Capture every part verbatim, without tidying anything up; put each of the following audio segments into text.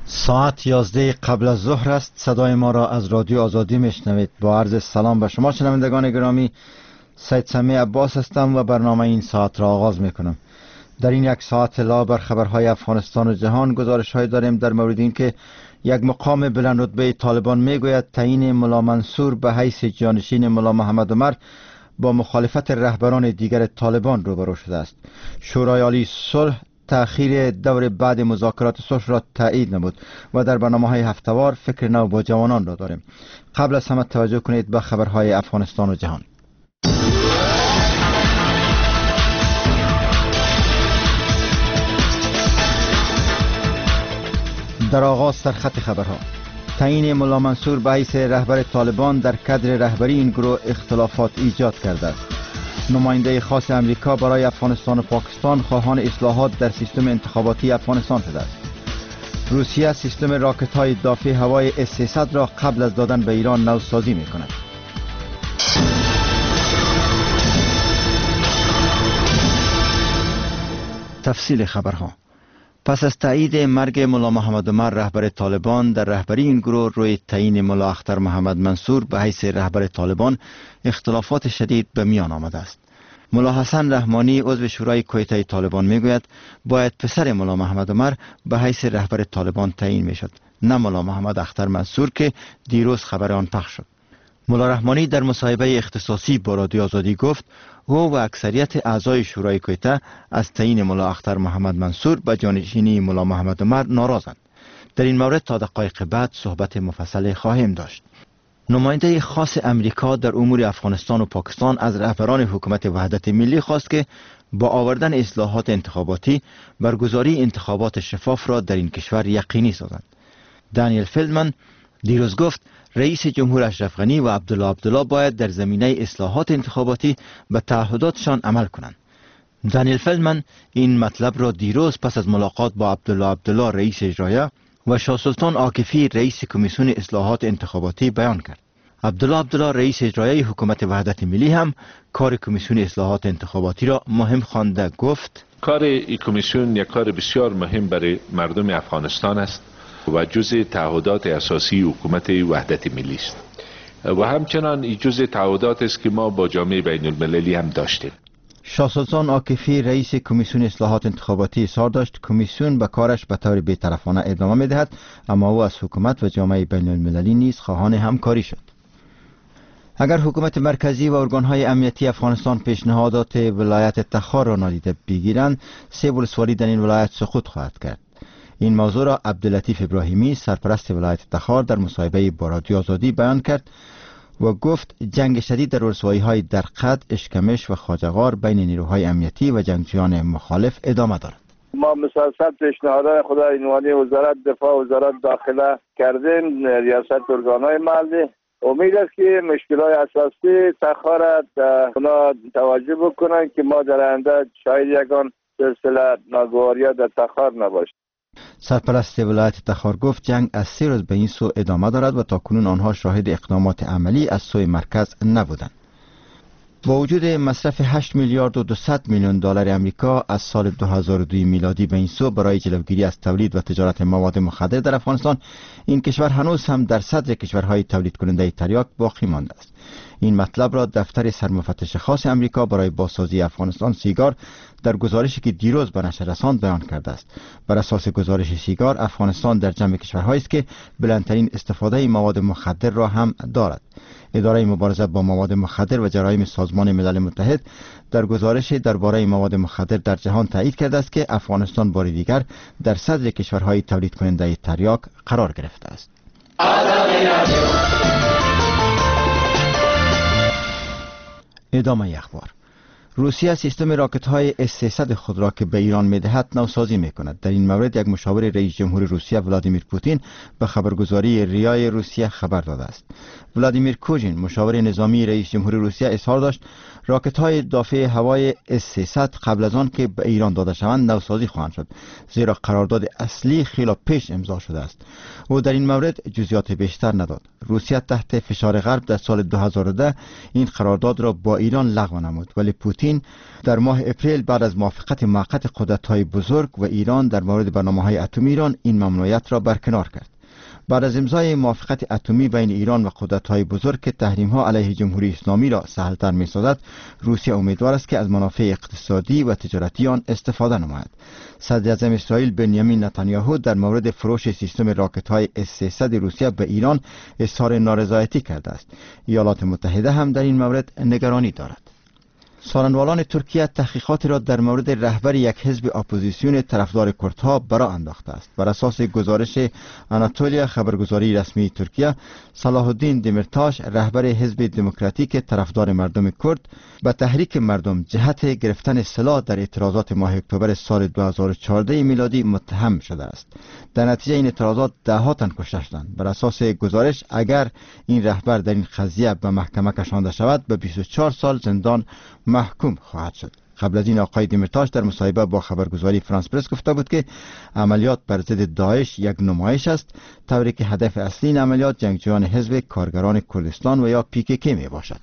ساعت یازده قبل از ظهر است. صدای ما را از رادیو آزادی میشنوید. با عرض سلام به شما شنوندگان گرامی، سید سمیع عباس هستم و برنامه این ساعت را آغاز میکنم. در این یک ساعت لا بر خبرهای افغانستان و جهان گزارش‌های داریم در مورد اینکه یک مقام بلند رتبه طالبان میگوید تعیین ملا منصور به حیث جانشین ملا محمد عمر با مخالفت رهبران دیگر طالبان روبرو شده است. شورای عالی صلح تأخیر دور بعد مذاکرات صلح را تایید نمود و در برنامه‌های هفته‌وار فکر نو با جوانان را داریم. قبل از همه توجه کنید به خبرهای افغانستان و جهان. در آغاز سرخط خبرها: تعیین ملا منصور به حیث رهبر طالبان در کادر رهبری این گروه اختلافات ایجاد کرده است. نماینده خاص امریکا برای افغانستان و پاکستان خواهان اصلاحات در سیستم انتخاباتی افغانستان شده است. روسیه سیستم راکت های دافع هوای اس سیصد را قبل از دادن به ایران نوسازی می کند. تفصیل خبرها: پس از تایید مرگ ملا محمد عمر رهبر طالبان در رهبری این گروه روی تعیین ملا اختر محمد منصور به حیث رهبر طالبان اختلافات شدید به میان آمده است. ملا حسن رحمانی عضو شورای کویته طالبان میگوید باید پسر ملا محمد عمر به حیث رهبر طالبان تعیین میشد، نه ملا محمد اختر منصور که دیروز خبر آن پخش شد. ملا رحمانی در مصاحبه اختصاصی با رادیو آزادی گفت او و اکثریت اعضای شورای کویته از تعیین ملا اختر محمد منصور به جانشینی ملا محمد عمر ناراضند. در این مورد تا دقایق بعد صحبت مفصل خواهیم داشت. نماینده خاص امریکا در امور افغانستان و پاکستان از رهبران حکومت وحدت ملی خواست که با آوردن اصلاحات انتخاباتی برگزاری انتخابات شفاف را در این کشور یقینی سازند. دانیل فیلدمن دیروز گفت رئیس جمهور اشرف غنی و عبدالله عبدالله باید در زمینه اصلاحات انتخاباتی به تعهداتشان عمل کنند. دانیل فیلدمن این مطلب را دیروز پس از ملاقات با عبدالله عبدالله رئیس اجرایه و شاه سلطان عاکفی رئیس کمیسیون اصلاحات انتخاباتی بیان کرد. عبدالله عبدالله رئیس اجرایی حکومت وحدت ملی هم کار کمیسیون اصلاحات انتخاباتی را مهم خوانده گفت کار این کمیسیون یک کار بسیار مهم برای مردم افغانستان است و جزء تعهدات اساسی حکومت وحدت ملی است و همچنان این جزء تعهدات است که ما با جامعه بین المللی هم داشتیم. شاه سلطان عاکفی رئیس کمیسیون اصلاحات انتخاباتی اظهار داشت کمیسیون به کارش به طور بی‌طرفانه ادامه می‌دهد، اما او از حکومت و جامعه بین المللی نیز خواهان همکاری شد. اگر حکومت مرکزی و ارگان‌های امنیتی افغانستان پیشنهادات ولایت تخار را نادیده بگیرند، سه ولسوالی در این ولایت سقوط خواهد کرد. این موضوع را عبداللطیف ابراهیمی سرپرست ولایت تخار در مصاحبه با رادیو آزادی بیان کرد و گفت جنگ شدید در ولسوالی‌های درقد، اشکمش و خواجه‌غار بین نیروهای امنیتی و جنگجویان مخالف ادامه دارد. ما مسلسل پیشنهادهای خود عنوانی وزارت دفاع و وزارت داخله کردیم، ریاست ارگان‌های محلی. امید است که مشکلات اساسی تخار اونا توجه بکنن که ما در آینده شاید یگان سلسله ناگواری در تخار نباشه. سرپرست ولایت تخار گفت جنگ از سه روز به این سو ادامه دارد و تاکنون آنها شاهد اقدامات عملی از سوی مرکز نبودند. با وجود مصرف هشت میلیارد و دویست میلیون دلار آمریکا از سال دو هزار و دو میلادی به این سو برای جلوگیری از تولید و تجارت مواد مخدر در افغانستان، این کشور هنوز هم در صدر کشورهای تولید کننده تریاک باقی مانده است. این مطلب را دفتر سرمفتش خاص امریکا برای بازسازی افغانستان سیگار در گزارشی که دیروز به نشر رساند بیان کرده است. بر اساس گزارش سیگار، افغانستان در جمع کشورهایی است که بلندترین استفاده مواد مخدر را هم دارد. اداره مبارزه با مواد مخدر و جرایم سازمان ملل متحد در گزارش درباره مواد مخدر در جهان تایید کرده است که افغانستان بار دیگر در صدر کشورهای تولید کننده تریاک قرار گرفته است. ادامه اخبار: روسیه سیستم راکت های اس سیصد خود را که به ایران میدهد نوسازی میکند. در این مورد یک مشاور رئیس جمهور روسیه ولادیمیر پوتین به خبرگزاری ریای روسیه خبر داده است. ولادیمیر کوژین مشاور نظامی رئیس جمهوری روسیه اظهار داشت راکت‌های دافع هوای اس سیصد قبل از آن که به ایران داده شوند نوسازی خواهند شد، زیرا قرارداد اصلی خیلی پیش امضا شده است. او در این مورد جزئیات بیشتر نداد. روسیه تحت فشار غرب در سال دو هزار و ده این قرارداد را با ایران لغو نمود، ولی پوتین در ماه اپریل بعد از موافقت موقت قدرت‌های بزرگ و ایران در مورد برنامه‌های اتمی ایران این ممنوعیت را برکنار کرد. بعد از امضای موافقت اتمی بین ایران و قدرت‌های بزرگ که تحریم‌ها علیه جمهوری اسلامی را سهل‌تر می‌سازد، روسیه امیدوار است که از منافع اقتصادی و تجارتی آن استفاده نماید. صدر اعظم اسرائیل بنیامین نتانیاهو در مورد فروش سیستم راکت‌های اس سیصد روسیه به ایران اظهار نارضایتی کرده است. ایالات متحده هم در این مورد نگرانی دارد. سخنوالان ترکیه تحقیقات را در مورد رهبر یک حزب اپوزیسیون طرفدار کردها برا انداخته است. بر اساس گزارش آناتولیا خبرگزاری رسمی ترکیه، صلاح الدین دمرتاش رهبر حزب دموکراتیک طرفدار مردم کرد به تحریک مردم جهت گرفتن سلاح در اعتراضات ماه اکتبر سال دو هزار و چهارده میلادی متهم شده است. در نتیجه این اعتراضات ده ها تن کشته شدند. بر اساس گزارش اگر این رهبر در این قضیه به محکمه کشانده شود به بیست و چهار سال زندان محکوم خواهد شد. قبل از این آقای دیمرتاش در مصاحبه با خبرگزاری فرانس پرس گفته بود که عملیات بر ضد داعش یک نمایش است، طوری که هدف اصلی این عملیات جنگجویان حزب کارگران کردستان و یا پی کی کی می باشد.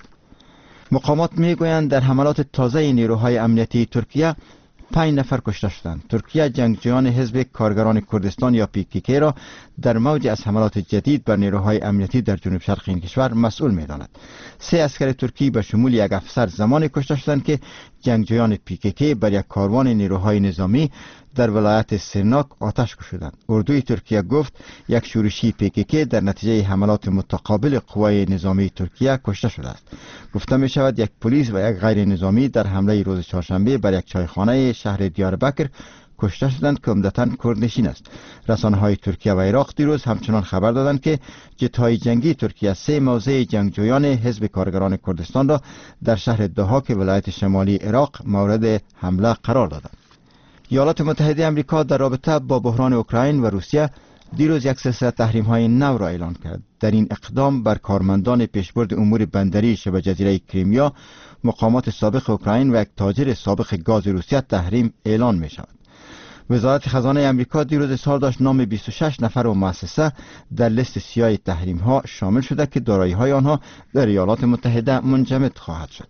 مقامات می گویند در حملات تازه نیروهای امنیتی ترکیه پنج نفر کشته شدند. ترکیه جنگجویان حزب کارگران کردستان یا پی کی کی را در موج از حملات جدید بر نیروهای امنیتی در جنوب شرق این کشور مسئول می‌داند. سه عسکر ترکی به شمول یک افسر زمانی کشته شدند که جنگجویان پی کی کی بر یک کاروان نیروهای نظامی در ولایت سرناک آتش کشیدند. اردوی ترکیه گفت یک شورشی پی کی کی در نتیجه حملات متقابل قوای نظامی ترکیه کشته شده است. گفته می شود یک پلیس و یک غیر نظامی در حمله روز چهارشنبه بر یک چایخانه شهر دیاربکر کشته شدند که عمدتاً کردنشین است. رسانه‌های ترکیه و عراق دیروز همچنان خبر دادند که جت‌های جنگی ترکیه سه موضع جنگجویان حزب کارگران کردستان را در شهر دهاک ولایت شمالی عراق مورد حمله قرار دادند. ایالات متحده آمریکا در رابطه با بحران اوکراین و روسیه دیروز یک سلسله تحریم‌های نو را اعلان کرد. در این اقدام بر کارمندان پیشبرد امور بندری شبه جزیره کریمیا، مقامات سابق اوکراین و یک تاجر سابق گاز روسیه تحریم اعلان می شود. وزارت خزانه آمریکا دیروز اظهار داشت نام بیست و شش نفر و مؤسسه در لیست سیاه تحریم‌ها شامل شده که دارایی‌های آنها در ایالات متحده منجمد خواهد شد.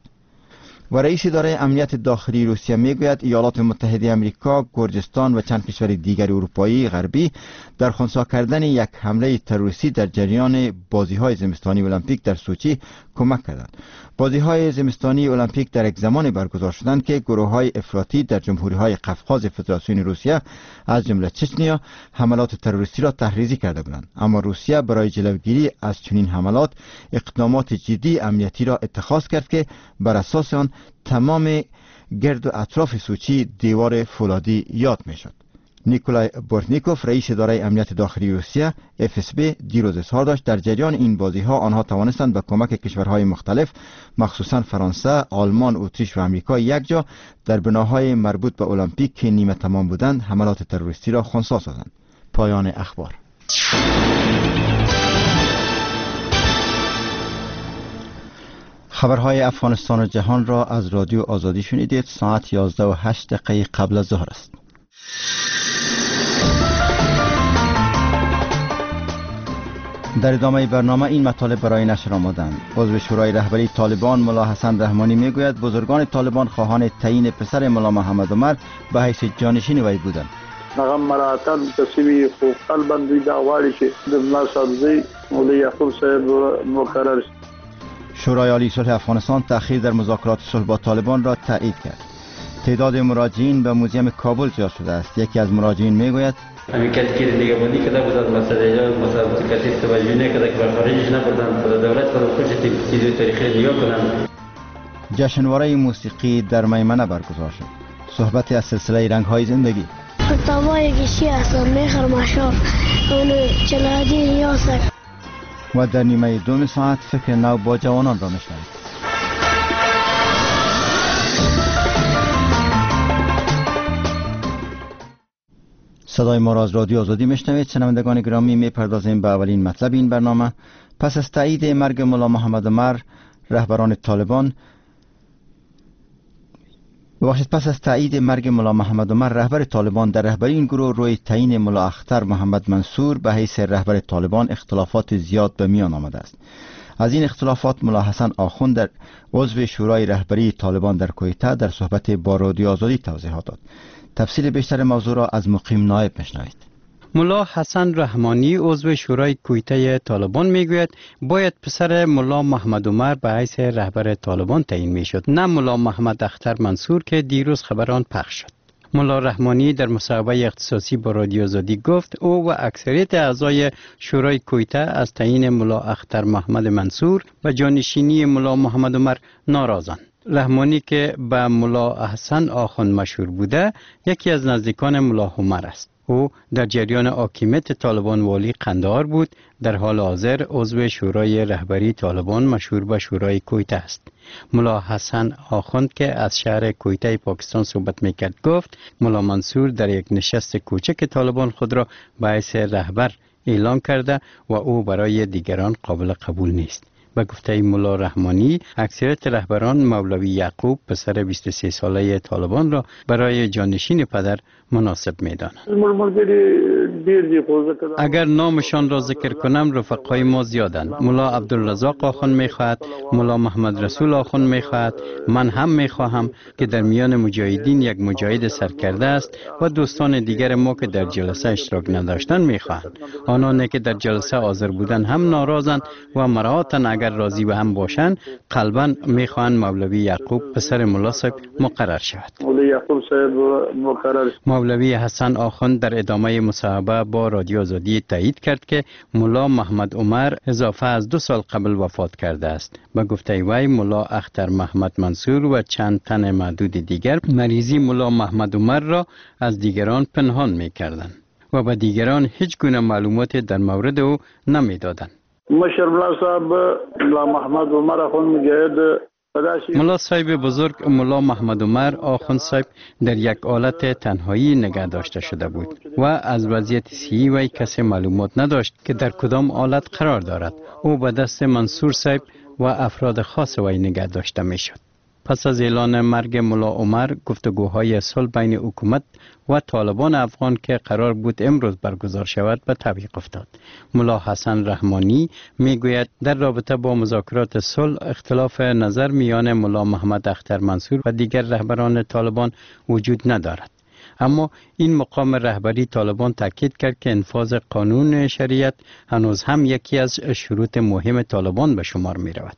و رئیس اداره امنیت داخلی روسیه میگوید ایالات متحده آمریکا، گرجستان و چند کشور دیگر اروپایی غربی در خنثی کردن یک حمله تروریستی در جریان بازی‌های زمستانی المپیک در سوچی کمک کردند. بازی‌های زمستانی المپیک در یک زمان برگزار شدند که گروه‌های افراطی در جمهوری‌های قفقاز فدراسیون روسیه از جمله چچنیا حملات تروریستی را تحریزی کرده بودند، اما روسیه برای جلوگیری از چنین حملات اقدامات جدی امنیتی را اتخاذ کرد که بر اساس آن تمام گرد و اطراف سوچی دیوار فولادی یاد میشد. نیکولای بورتنیکوف رئیس اداره امنیت داخلی روسیه اف اس بی دیروز اظهار داشت در جریان این بازی ها آنها توانستند به کمک کشورهای مختلف مخصوصا فرانسه، آلمان، اتریش و آمریکا یک جا در بناهای مربوط به المپیک که نیمه تمام بودند حملات تروریستی را خنثی سازند. پایان اخبار. خبرهای افغانستان و جهان را از رادیو آزادی شنیدید. ساعت یازده و هشت دقیقه قبل از ظهر است. در ادامه برنامه این مطالب برای نشر آمدند. عضو شورای رهبری طالبان ملا حسن رحمانی میگوید بزرگان طالبان خواهان تعیین پسر ملا محمد عمر به حیث جانشین وی بودند. هغه مراتب تصویبی خو قلبا دوی دا غواړي چې د ملا صاحبزی مولوی یعقوب صاحب مقرر. شورای عالی صلح افغانستان تأخیر در مذاکرات صلح با طالبان را تایید کرد. تعداد مراجعین به موزیم کابل زیاد شده است. یکی از مراجعین میگوید همین کسی که نگهبانی کرده بود از مسئله جان مسئله کسی توجه نکرده که بر خارجش نبردن خود دولت خود خودش چیزی تاریخی نگاه کنند. جشنواره موسیقی در میمنه برگزار شد. صحبت از سلسله رنگ‌های زندگی. فتاوای کشی اصلا میخر ماشا اونو چلادی یاسک. و در نیمه دوم ساعت فکر نو با جوانان را میشنوید. صدای ما را از رادیو آزادی میشنوید. شنوندگان گرامی، میپردازیم به اولین مطلب این برنامه. پس از تایید مرگ ملا محمد عمر رهبران طالبان ببخشید پس از تایید مرگ ملا محمد عمر رهبر طالبان در رهبری این گروه روی تعیین ملا اختر محمد منصور به حیث رهبر طالبان اختلافات زیاد به میان آمده است. از این اختلافات ملا حسن آخوند در عضو شورای رهبری طالبان در کویته در صحبت با رادیو آزادی توضیحات داد. تفصیل بیشتر موضوع را از مقیم نایب بشنوید. ملا حسن رحمانی عضو شورای کویته طالبان میگوید باید پسر ملا محمد عمر به حیث رهبر طالبان تعیین میشد، نه ملا محمد اختر منصور که دیروز خبران پخش شد. ملا رحمانی در مصاحبه اختصاصی با رادیو آزادی گفت او و اکثریت اعضای شورای کویته از تعیین ملا اختر محمد منصور و جانشینی ملا محمد عمر ناراضند. رحمانی که به ملا حسن آخوند مشهور بوده یکی از نزدیکان ملا عمر است. او در جریان حاکمیت طالبان والی قندهار بود. در حال حاضر عضو شورای رهبری طالبان مشهور به شورای کویته است. ملا حسن آخوند که از شهر کویته پاکستان صحبت میکرد گفت ملا منصور در یک نشست کوچک طالبان خود را به حیث رهبر اعلام کرده و او برای دیگران قابل قبول نیست. به گفته ملا رحمانی اکثریت رهبران مولوی یعقوب پسر بیست و سه ساله طالبان را برای جانشین پدر مناسب می‌دانند. اگر نامشان را ذکر کنم رفقای ما زیادند. ملا عبدالرزاق آخوند می‌خواهد، ملا محمد رسول آخوند می‌خواهد، من هم می‌خواهم که در میان مجاهدین یک مجاهد سرکرده است و دوستان دیگر ما که در جلسه اشتراک نداشتند می‌خواهند. آنانی که در جلسه حاضر بودند هم ناراضند و مراعاتاً اگر راضی به هم باشند قلباً می‌خواهند مولوی یعقوب پسر ملا صاحب مقرر شود. مولوی حسن آخوند در ادامه مصاحبه با رادیو آزادی تایید کرد که ملا محمد عمر اضافه از دو سال قبل وفات کرده است. به گفته وی ملا اختر محمد منصور و چند تن معدود دیگر مریضی ملا محمد عمر را از دیگران پنهان می‌کردند و به دیگران هیچ گونه معلومات در مورد او نمی‌دادند. مشر ملا صاحب ملا محمد عمر آخوند مجاهد ملا صاحب بزرگ ملا محمد عمر آخوند صاحب در یک حالت تنهایی نگه داشته شده بود و از وضعیت صحی وی کسی معلومات نداشت که در کدام حالت قرار دارد. او به دست منصور صاحب و افراد خاص وی نگه داشته می شد. پس از اعلان مرگ ملا عمر گفتگوهای صلح بین حکومت و طالبان افغان که قرار بود امروز برگزار شود به تعویق افتاد. ملا حسن رحمانی میگوید در رابطه با مذاکرات صلح اختلاف نظر میان ملا محمد اختر منصور و دیگر رهبران طالبان وجود ندارد. اما این مقام رهبری طالبان تاکید کرد که انفاذ قانون شریعت هنوز هم یکی از شروط مهم طالبان به شمار می رود.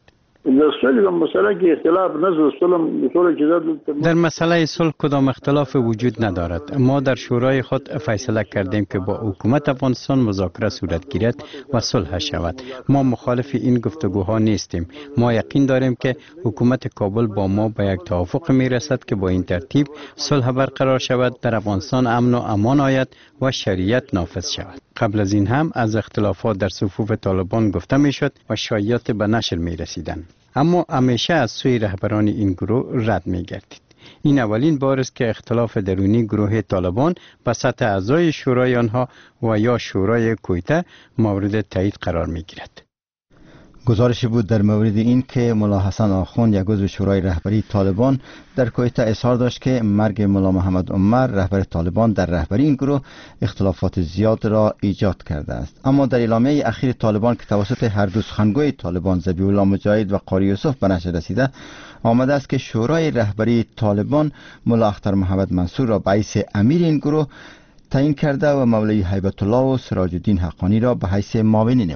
در مسئله صلح کدام اختلاف وجود ندارد. ما در شورای خود فیصله کردیم که با حکومت افغانستان مذاکره صورت گیرد و صلح شود. ما مخالف این گفتگوها نیستیم. ما یقین داریم که حکومت کابل با ما به یک توافق می رسد که با این ترتیب صلح برقرار شود، در افغانستان امن و امان آید و شریعت نافذ شود. قبل از این هم از اختلافات در صفوف طالبان گفته می شد و شایعات به نشر می رسیدند. اما همیشه از سوی رهبران این گروه رد می گردید. این اولین بار است که اختلاف درونی گروه طالبان به سطح اعضای شورای آنها و یا شورای کویته مورد تایید قرار می گیرد. گزارشی بود در مورد این که ملا حسن آخوند یک عضو شورای رهبری طالبان در کویته اظهار داشت که مرگ ملا محمد عمر رهبر طالبان در رهبری این گروه اختلافات زیاد را ایجاد کرده است. اما در اعلامیه اخیر طالبان که توسط هر دو سخنگوی طالبان ذبیح الله مجاهد و قاری یوسف به نشر رسیده آمده است که شورای رهبری طالبان ملا اختر محمد منصور را به حیث امیر این گروه تعیین کرده و مولوی هیبت الله و سراج الدین حقانی را به حیث معاون نوی.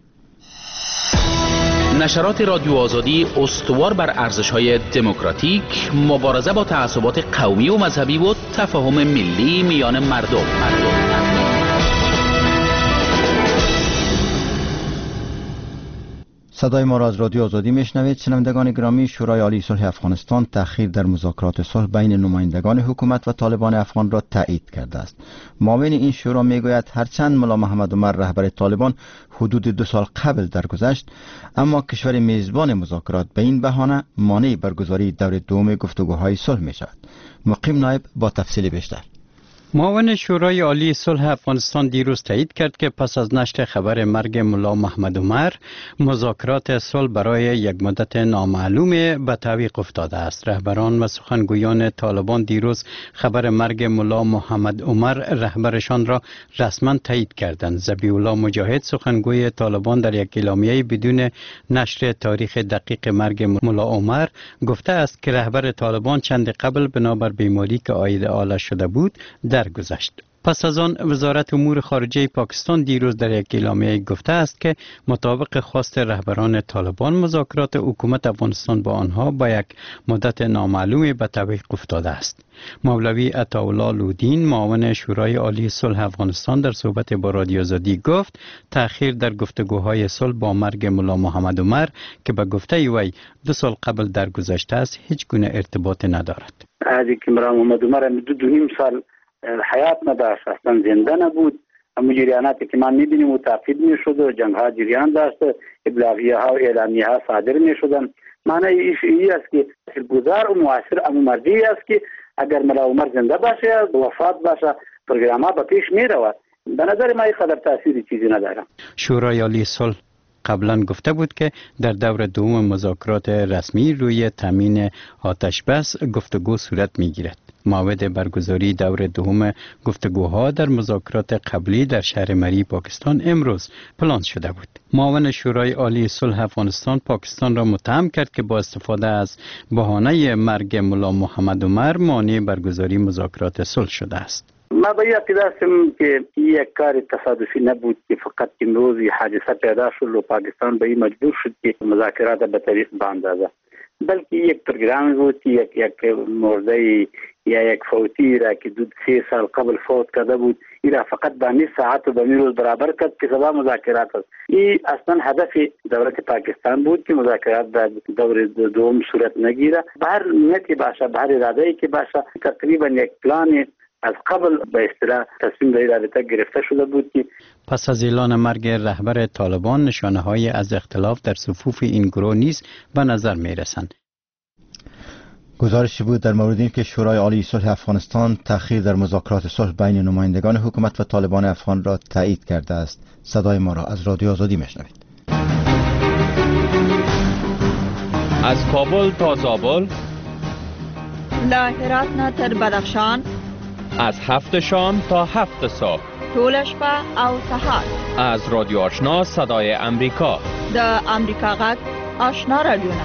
نشرات رادیو آزادی استوار بر ارزش‌های دموکراتیک، مبارزه با تعصبات قومی و مذهبی و تفاهم ملی میان مردم. مردم. صدای ما را از رادیو آزادی میشنوید. شنوندگان گرامی، شورای عالی صلح افغانستان تأخیر در مذاکرات صلح بین نمایندگان حکومت و طالبان افغان را تایید کرده است. معاون این شورا میگوید هرچند ملا محمد عمر رهبر طالبان حدود دو سال قبل درگذشت، اما کشور میزبان مذاکرات به این بهانه مانع برگزاری دور دوم گفتگوهای صلح می شود. مقیم نایب با تفصیل بیشتر. معاون شورای عالی صلح افغانستان دیروز تایید کرد که پس از نشر خبر مرگ ملا محمد عمر مذاکرات صلح برای یک مدت نامعلوم به تعویق افتاده است. رهبران و سخنگویان طالبان دیروز خبر مرگ ملا محمد عمر رهبرشان را رسما تایید کردند. ذبیح الله مجاهد سخنگوی طالبان در یک اعلامیه بدون نشر تاریخ دقیق مرگ ملا عمر گفته است که رهبر طالبان چند قبل بنابر بیماری که عاید آله شده بود درگذشت. پس از آن وزارت امور خارجه پاکستان دیروز در یک اعلامیه گفته است که مطابق خواست رهبران طالبان مذاکرات حکومت افغانستان با آنها با یک مدت نامعلوم به تعویق افتاده است. مولوی عطاالله لودین معاون شورای عالی صلح افغانستان در صحبت با رادیو آزادی گفت تأخیر در گفتگوهای صلح با مرگ ملا محمد عمر که به گفته وی دو سال قبل درگذشته است هیچ گونه ارتباط ندارد. از اینکه ملا محمد عمر دو دو نیم سال حیات نداشت، اصلا زنده نبود. اما جریاناتی که من میبینیم و تعقیب میشد و جنگ ها جریان داشت، ابلاغیه ها و اعلامیه ها صادر میشدن. معنی ایش ای است که گذار و معاصر اما مردی است که اگر ملا عمر زنده باشه وفات باشه پروگرام ها به پیش میرود. به نظر من خبر تاثیری چیزی نداره. شورای عالی صلح قبلا گفته بود که در دور دوم مذاکرات رسمی روی تامین آتش بس گفتگو صورت میگیرد. موعد برگزاری دور دوم گفتگوها در مذاکرات قبلی در شهر مری پاکستان امروز پلان شده بود. معاون شورای عالی صلح افغانستان پاکستان را متهم کرد که با استفاده از بهانه مرگ ملا محمد عمر مانع برگزاری مذاکرات صلح شده است. ما به عقیده هستم که یک کار تصادفی نبود که فقط امروز حادثه پیدا شد و پاکستان به این مجبور شد که مذاکرات به طریق باندازه، بلکه یک پروگرام بود که یک یک مرده یا یک فوتی را که دو سه سال قبل فوت کرده بود این را فقط به نیم ساعت و به نیم روز برابر کرد که سبا مذاکرات است. این اصلا هدف دولت پاکستان بود که مذاکرات در دور دوم صورت نگیره. به هر نیتی باشه، به هر اراده‌ای که باشه، تقریبا یک پلان از قبل به اصطلاح تصمیم در رابطه گرفته شده بود که پس از اعلان مرگ رهبر طالبان نشانه های از اختلاف در صفوف این گروه نیز به نظر می رسند. گزارشی بود در مورد اینکه شورای عالی صلح افغانستان تأخیر در مذاکرات صلح بین نمایندگان حکومت و طالبان افغان را تایید کرده است. صدای ما را از رادیو آزادی میشنوید. از کابل تا زابل، له هرات نه تر بدخشان، از هفت شام تا هفت صبح، ټول شپه او سهار، از رادیو آشنا صدای امریکا، د امریکا غږ آشنا رادیونا.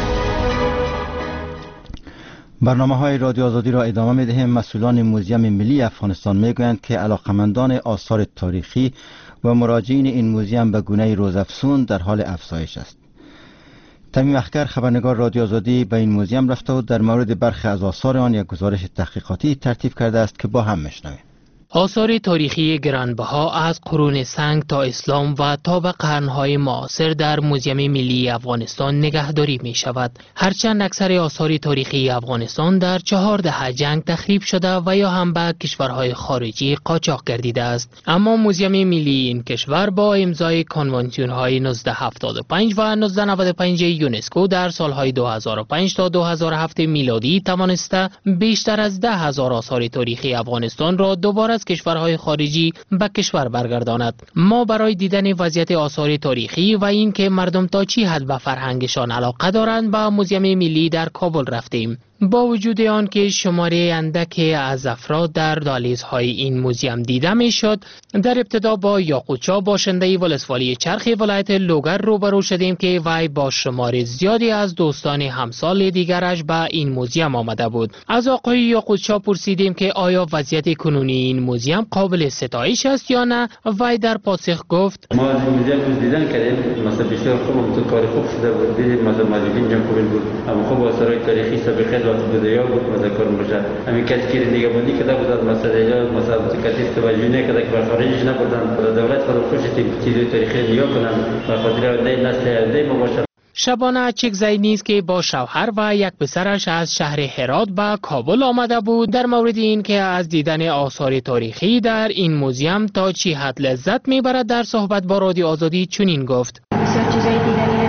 برنامه های رادیو آزادی را ادامه می دهیم. مسئولان موزیم ملی افغانستان می گویند که علاقمندان آثار تاریخی و مراجعین این موزیم به گونه روزافزون در حال افزایش است. تمیم اخگر خبرنگار رادیو آزادی به این موزیم رفته و در مورد برخی از آثار آن یک گزارش تحقیقاتی ترتیب کرده است که با هم میشنویم. آثار تاریخی گرانبها از قرون سنگ تا اسلام و تا به قرنهای معاصر در موزیم ملی افغانستان نگهداری می شود. هرچند اکثر آثار تاریخی افغانستان در چهار دهه جنگ تخریب شده و یا هم به کشورهای خارجی قاچاق گردیده است، اما موزیم ملی این کشور با امضای کنوانسیون های نوزده هفتاد و پنج و نوزده نود و پنج یونسکو در سالهای دو هزار و پنج تا دو هزار و هفت میلادی توانسته بیشتر از ده هزار آثار تاریخی افغانستان را دوباره از کشورهای خارجی به کشور برگرداند. ما برای دیدن وضعیت آثار تاریخی و اینکه مردم تا چی حد به فرهنگشان علاقه دارند به موزیم ملی در کابل رفتیم. با وجود آن که شماره اندکی از افراد در دهلیزهای این موزیم دیده می شد، در ابتدا با یاقوتچا باشنده ولسوالی چرخ ولایت لوگر روبرو شدیم که وی با شمار زیادی از دوستان همسال دیگرش به این موزیم آمده بود. از آقای یاقوتچا پرسیدیم که آیا وضعیت کنونی این موزیم قابل ستایش است یا نه. وی در پاسخ گفت: ما از این موزیم دیدن کردیم، مثلا بسیار خوب تو کار خوب شده بود، دیدیم مثلا ماجبین جمع خوبی بود، اما خوب آثارهای تاریخی سابقه بوده یا بود مذکر میشه. همین کسی که نگهبانی کرده بود مثلا یا مثلا کسی توجه نکرده که به خارجش نبردن، دولت خود خوشش چیزای تاریخی نیا کنن و خاطر نه نسل نه مباشر. شبانه چکزی نیز که با شوهر و یک پسرش از شهر هرات به کابل آمده بود در مورد این که از دیدن آثار تاریخی در این موزیم تا چی حد لذت میبرد در صحبت با رادیو آزادی چنین گفت: بسیار چیزای دیدنی رو دیدم که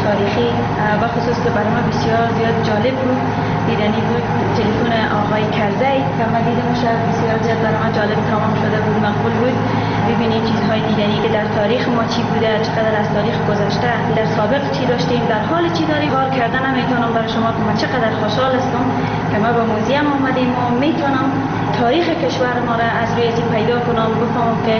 تاریخی و خصوص که برای ما بسیار زیاد جالب بود دیدنی بود تلفن آقای کرزی که ما دیدیم شب بسیار زیاد برای ما جالب تمام شده بود مقبول بود ببینید چیزهای دیدنی که در تاریخ ما چی بوده چقدر از تاریخ گذشته در سابق چی داشتیم در حال چی داریم کار کردن نمیتونم برای شما که من چقدر خوشحال هستم که ما به موزیم اومدیم و میتونم تاریخ کشور ما را از روی پیدا کنم بفهمم که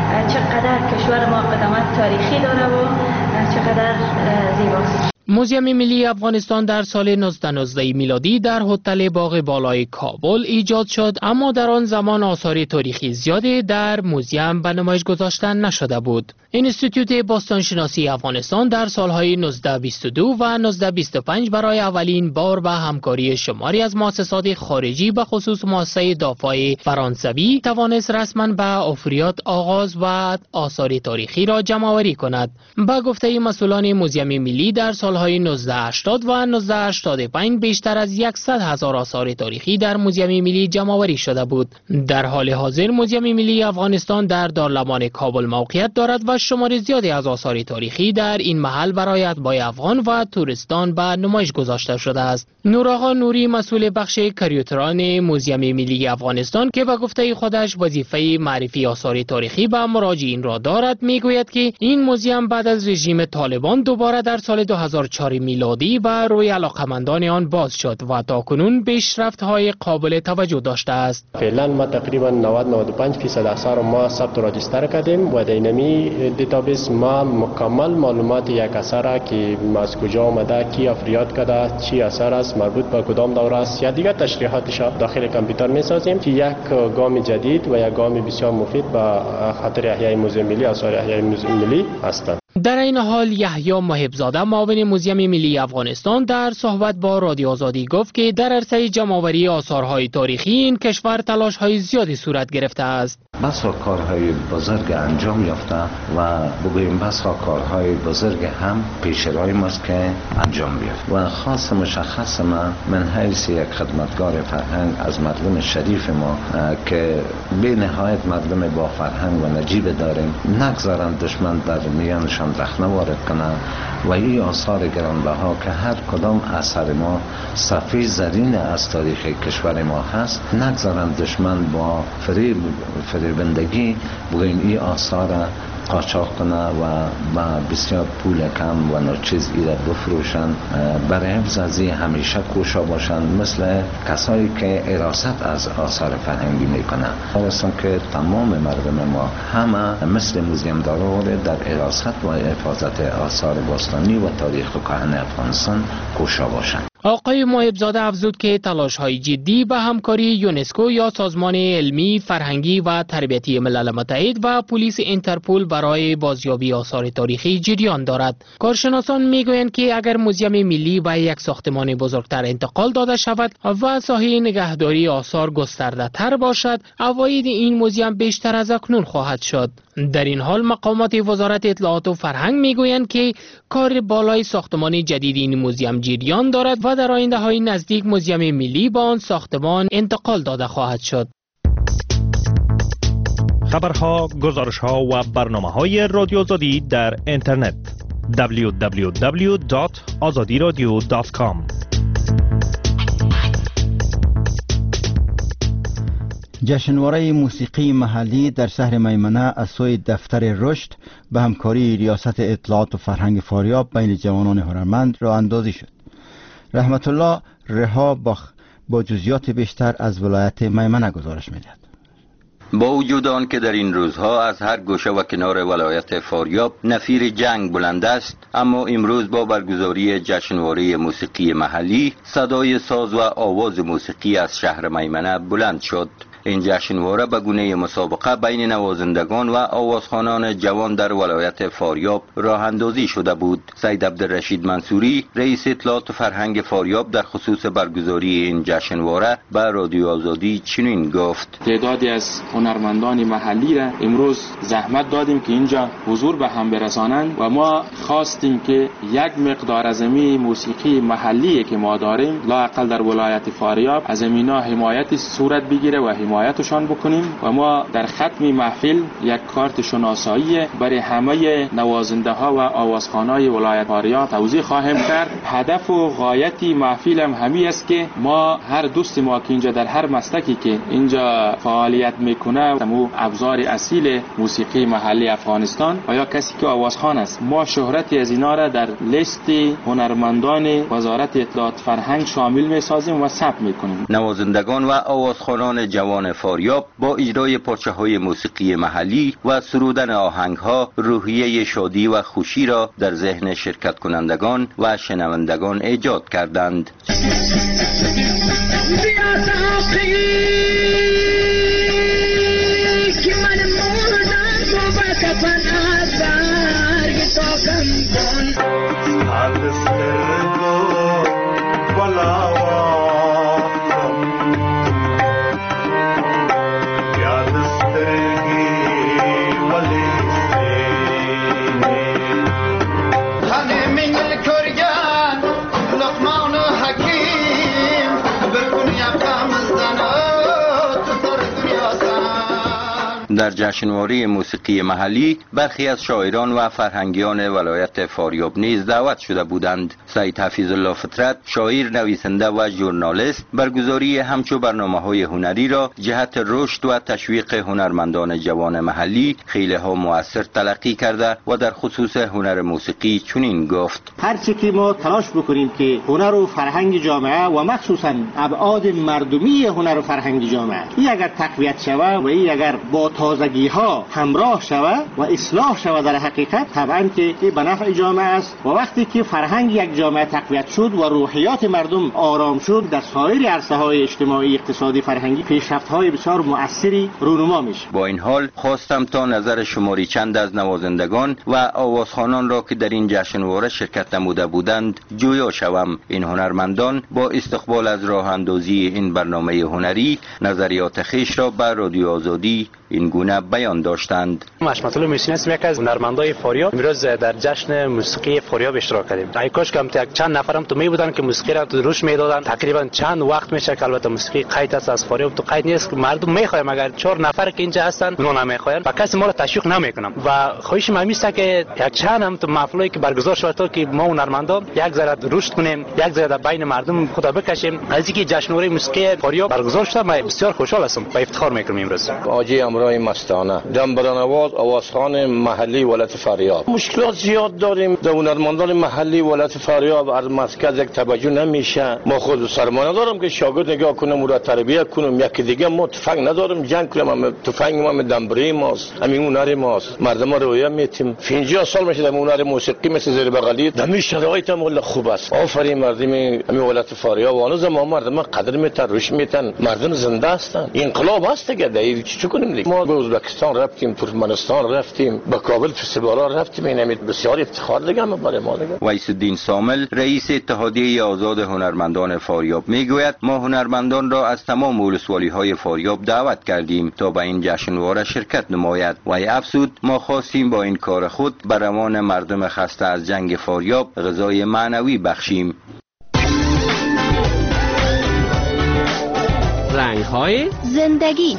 چقدر کشور ما قدمت تاریخی داره و چقدر زیباست. موزیم ملی افغانستان در سال هزار و نهصد و نوزده میلادی در هتل باغ بالای کابل ایجاد شد، اما در آن زمان آثار تاریخی زیادی در موزیم به نمایش گذاشته نشده بود. انستیتوت باستانشناسی افغانستان در سالهای هزار و نهصد و بیست و دو و هزار و نهصد و بیست و پنج برای اولین بار به همکاری شماری از مؤسسات خارجی به خصوص مؤسسه دافع فرانسوی توانست رسما به آفریاد آغاز و آثار تاریخی را جمع‌آوری کند. با گفته مسئولان موزیم ملی در سال سالهای هزار و نهصد و هشتاد و هزار و نهصد و هشتاد و پنج بیشتر از صد هزار آثار تاریخی در موزیم ملی جمع‌آوری شده بود. در حال حاضر موزیم ملی افغانستان در دارالمان کابل موقعیت دارد و شمار زیادی از آثار تاریخی در این محل برای اتباع افغان و توریستان به نمایش گذاشته شده است. نورآقا نوری مسئول بخش کریوتران موزیم ملی افغانستان که به گفته خودش وظیفه معرفی آثار تاریخی به مراجعین را دارد میگوید که این موزیم بعد از رژیم طالبان دوباره در سال دو هزار و چهار میلادی و روی علاقمندان آن باز شد و تاکنون پیشرفت‌های قابل توجه داشته است. فعلا ما تقریبا نود تا نود و پنج درصد آثار ما ثبت و راجستر کردیم و در اینمی دیتابیس ما مکمل معلومات یک اثر که از کجا آمده، کی افریاد کرده، چی اثر است، مربوط به کدام دوره است یا دیگر تشریحاتش داخل کامپیوتر می‌سازیم که یک گام جدید و یک گام بسیار مفید به خاطر احیای موزیم ملی آثار احیای موزیم ملی است. در این حال یحیی محب‌زاده معاون موزیم ملی افغانستان در صحبت با رادیو آزادی گفت که در عرصه جمع‌آوری آثارهای تاریخی این کشور تلاش‌های زیادی صورت گرفته است. بسا کارهای بزرگ انجام یافته و بگوییم بسا کارهای بزرگ هم پیش روی ماست که انجام بیافت و خاص مشخص ما من حیث یک خدمتگار فرهنگ از مردم شریف ما که به نهایت مردم با فرهنگ و نجیب داریم نگذارند دشمن در میانشان رخنه وارد کنه و این آثار گرانبها که هر کدام اثر ما صفحه زرین از تاریخ کشور ما هست نگذارند دشمن با فریب فریبندگی بگوییم این آثار قاچاق کنه و با بسیار پول کم و ناچیز ایره بفروشن. برای حفظ از این همیشه کوشا باشند مثل کسایی که حراست از آثار فرهنگی میکنن. خواستم که تمام مردم ما همه مثل موزیم دارا در حراست و حفاظت آثار باستانی و تاریخ کهن افغانستان کوشا باشند. آقای محب‌زاده افزود که تلاش‌های جدی به همکاری یونسکو یا سازمان علمی، فرهنگی و تربیتی ملل متحد و پلیس اینترپل برای بازیابی آثار تاریخی جریان دارد. کارشناسان میگویند که اگر موزیم ملی به یک ساختمان بزرگتر انتقال داده شود و ساحه نگهداری آثار گسترده تر باشد، عواید این موزیم بیشتر از اکنون خواهد شد. در این حال مقامات وزارت اطلاعات و فرهنگ میگویند که کار بالای ساختمان جدید این موزیم جریان دارد و در آینده های نزدیک موزیم ملی با آن ساختمان انتقال داده خواهد شد. خبرها، گزارشها و برنامه‌های رادیو آزادی در اینترنت دبلیو دبلیو دبلیو دات آزادی رادیو دات کام. جشنواره موسیقی محلی در شهر میمنه از سوی دفتر رشد به همکاری ریاست اطلاعات و فرهنگ فاریاب بین جوانان هنرمند راه اندازی شد. رحمت الله رها باخ با جزئیات بیشتر از ولایت میمنه گزارش می‌دهد. با وجود آن که در این روزها از هر گوشه و کنار ولایت فاریاب نفیر جنگ بلند است، اما امروز با برگزاری جشنواره موسیقی محلی صدای ساز و آواز موسیقی از شهر میمنه بلند شد. این جشنواره به گونه مسابقه بین نوازندگان و آوازخوانان جوان در ولایت فاریاب راه اندازی شده بود. سید عبدالرشید منصوری رئیس اطلاعات و فرهنگ فاریاب در خصوص برگزاری این جشنواره به رادیو آزادی چنین گفت: تعدادی از هنرمندان محلی را امروز زحمت دادیم که اینجا حضور به هم برسانند و ما خواستیم که یک مقدار از می موسیقی محلی که ما داریم لااقل در ولایت فاریاب از مینا حمایت صورت بگیره و حمایتشان بکنیم و ما در ختم محفل یک کارت شناسایی برای همه نوازنده ها و آوازخوان‌های ولایت فاریاب توضیح خواهیم کرد. هدف و غایت محفل هم همین است که ما هر دوست ما که اینجا در هر مسلکی که اینجا فعالیت میکنه تمو ابزار اصیل موسیقی محلی افغانستان و یا کسی که آوازخوان است، ما شهرت از اینا را در لیست هنرمندان وزارت اطلاعات فرهنگ شامل میسازیم و ثبت میکنیم. نوازندگان و آوازخوانان جوان فاریاب با اجرای پارچه‌های موسیقی محلی و سرودن آهنگ‌ها روحیه شادی و خوشی را در ذهن شرکت کنندگان و شنوندگان ایجاد کردند. در جشنواره موسیقی محلی برخی از شاعران و فرهنگیان ولایت فاریاب نیز دعوت شده بودند. سید حفیظ الله فطرت، شاعر، نویسنده و ژورنالیست، برگزاری همچو برنامه‌های هنری را جهت رشد و تشویق هنرمندان جوان محلی خیلی ها مؤثر تلقی کرده و در خصوص هنر موسیقی چنین گفت: هر چی که ما تلاش بکنیم که هنر و فرهنگ جامعه و مخصوصا ابعاد مردمی هنر و فرهنگ جامعه این اگر تقویت شود و این اگر با تازگی ها همراه شود و اصلاح شود در حقیقت طبعا که به نفع جامعه است و وقتی که فرهنگ یک جامعه تقویت شد و روحیات مردم آرام شد در سایر عرصه های اجتماعی، اقتصادی، فرهنگی پیشرفت های بسیار مؤثری رونما میشه. با این حال خواستم تا نظر شماری چند از نوازندگان و آوازخوانان را که در این جشنواره شرکت نموده بودند جویا شوم. این هنرمندان با استقبال از راه اندازی این برنامه هنری نظریات خیش را بر رادیو آزادی این گونه بیان داشتند. مشمت الله محسنی هستم، یک از هنرمندای فاریاب. امروز در جشن موسیقی فاریاب اشتراک کردیم. ای کاش که چند نفرم تو می بودن که موسیقی را تو روش میدادن. تقریبا چند وقت میشه که البته موسیقی قید است از فاریاب، تو قید نیست که مردم میخوایم اگر چهار نفر که اینجا هستن اونا نمیخواین و کسی ما را تشویق نمیکنم و خواهش من میست که یک چند هم تو محفلی که برگزار شود تا که ما هنرمندا یک ذره رشد کنیم، یک ذره باین مردم خدا بکشیم. از اینکه جشنواره موسیقی فاریاب برگزار شد من بسیار خوشحال هستم و افتخار میکنم. امروز آجی امرای مستانه دنبرانواز آوازخوان محلی ولایت فاریاب. مشکلات زیاد داریم در هنرمندان محلی ولایت فاریاب، از مرکز یک توجه نمیشه. ما خود سرمایه دارم که شاگرد نگاه کنم و را تربیت کنم، یکی دیگه ما تفنگ ندارم جنگ کنم، اما تفنگ ما دنبری ماست، همین هنر ماست. مردم رو رویا میتیم. پنجاه سال میشه در هنر موسیقی مثل زیر بغلی دمی شرایط هم ولی خوب است. آفرین مردم همین ولایت فاریاب و هنوز ما مردم قدر میتن، روش میتن، مردم زنده هستن. انقلاب هست دیگه. دیگه چی کنیم دیگه؟ ما به ازبکستان رفتیم، ترکمنستان رفتیم، به کابل فستیوالا رفتیم. این همین بسیار افتخار دیگه برای ما دیگه. ویس الدین سامل، رئیس اتحادیه آزاد هنرمندان فاریاب میگوید ما هنرمندان را از تمام ولسوالی‌های فاریاب دعوت کردیم تا به این جشنواره شرکت نماید و افزود ما خواستیم با این کار خود بر روان مردم خسته از جنگ فاریاب غذای معنوی بخشیم. رنگ‌های زندگی.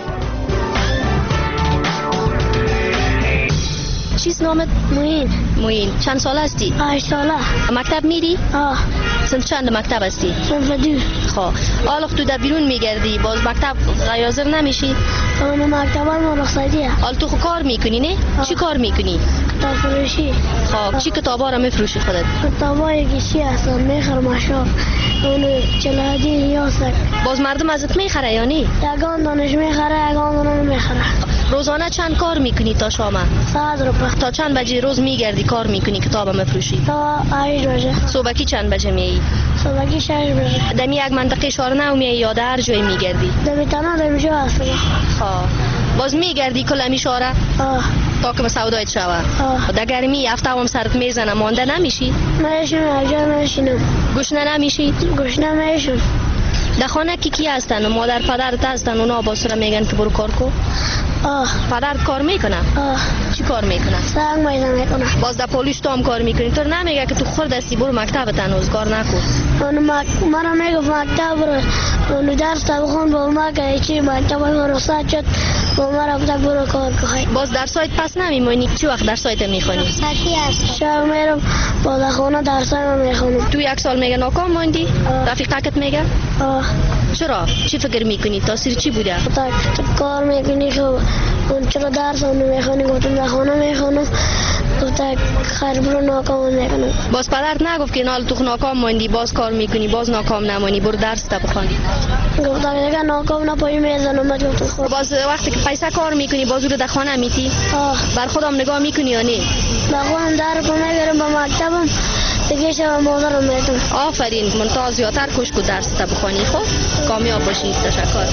چیست نامت؟ موین. موین. چند سال هستی؟ هشت ساله. مکتب میری؟ آه. سنف چند مکتب هستی؟ سنف دو. خب حالا تو در بیرون میگردی باز مکتب غیازر نمیشی؟ اون مکتب ما رخصتیه. حالا تو خو کار میکنی نه؟ آه. چی کار میکنی؟ کتاب فروشی. خب چی کتابا رو میفروشی خودت؟ کتابا یکیشی هستن میخرم اشاف. اون چلادی یاسک. باز مردم ازت میخره یا نه؟ یگان دانش میخره یگان دانش میخره. روزانه چند کار میکنی تا شام؟ ساعت رو پخت. تا چند بجه روز میگردی کار میکنی کتاب میفروشی؟ تا هشت بجه. صبحی چند بجه میایی؟ صبحی شش بجه. دمی یک منطقه شارنو میایی یا در هر جای میگردی؟ دمی تنها دمی جا هستم. ها باز میگردی کل میشاره؟ آه. تا که سودایت شوه؟ آه. در گرمی هفته هم سرت میزنه مانده نمیشی؟ میشم یک جا میشینم. گشنه نمیشی؟ گشنه میشم. در خانه کی کی هستن؟ مادر پدرت هستن اونا با سر میگن که برو کار کو؟ آه. پدرت کار میکنه؟ آه. چی کار میکنه؟ سنگ میزنه میکنه. باز در پولیس تو هم کار میکنی؟ تو نمیگه که تو خورد هستی برو مکتبت هنوز کار نکن؟ اون مرا میگفت مکتب برو اون درس بخون با ما که چی مکتب ما رخصت شد با مرا گفت برو کار کنی. باز درسایت پس نمیمونی؟ چه وقت درسایت میخونی؟ رخصتی هست. شب میرم بالا خونه درسای ما میخونم. تو یک سال میگه ناکام موندی؟ رفیقت میگه؟ آه. چرا؟ چی فکر میکنی؟ تاثیر چی بوده؟ تا کار میکنی خب اون چرا درس اون میخونی؟ گفتم در خونه میخونم. گفت خیر برو ناکام میکنم. باز پدرت نگفت که نال تو ناکام موندی باز کار میکنی باز ناکام نمونی برو درس تا بخونی؟ گفت اگه ناکام نپایی میزنم. بعد گفتم خب باز وقتی که پیسه کار میکنی باز رو در خانه میتی؟ آه. بر خودم نگاه میکنی یا نه؟ با خودم در کو میگیرم با مکتبم دیگه شب مادرم میتونم. آفرین منتها زیادتر کوشش کو درس تا بخونی. خب کامیاب باشی. تشکر.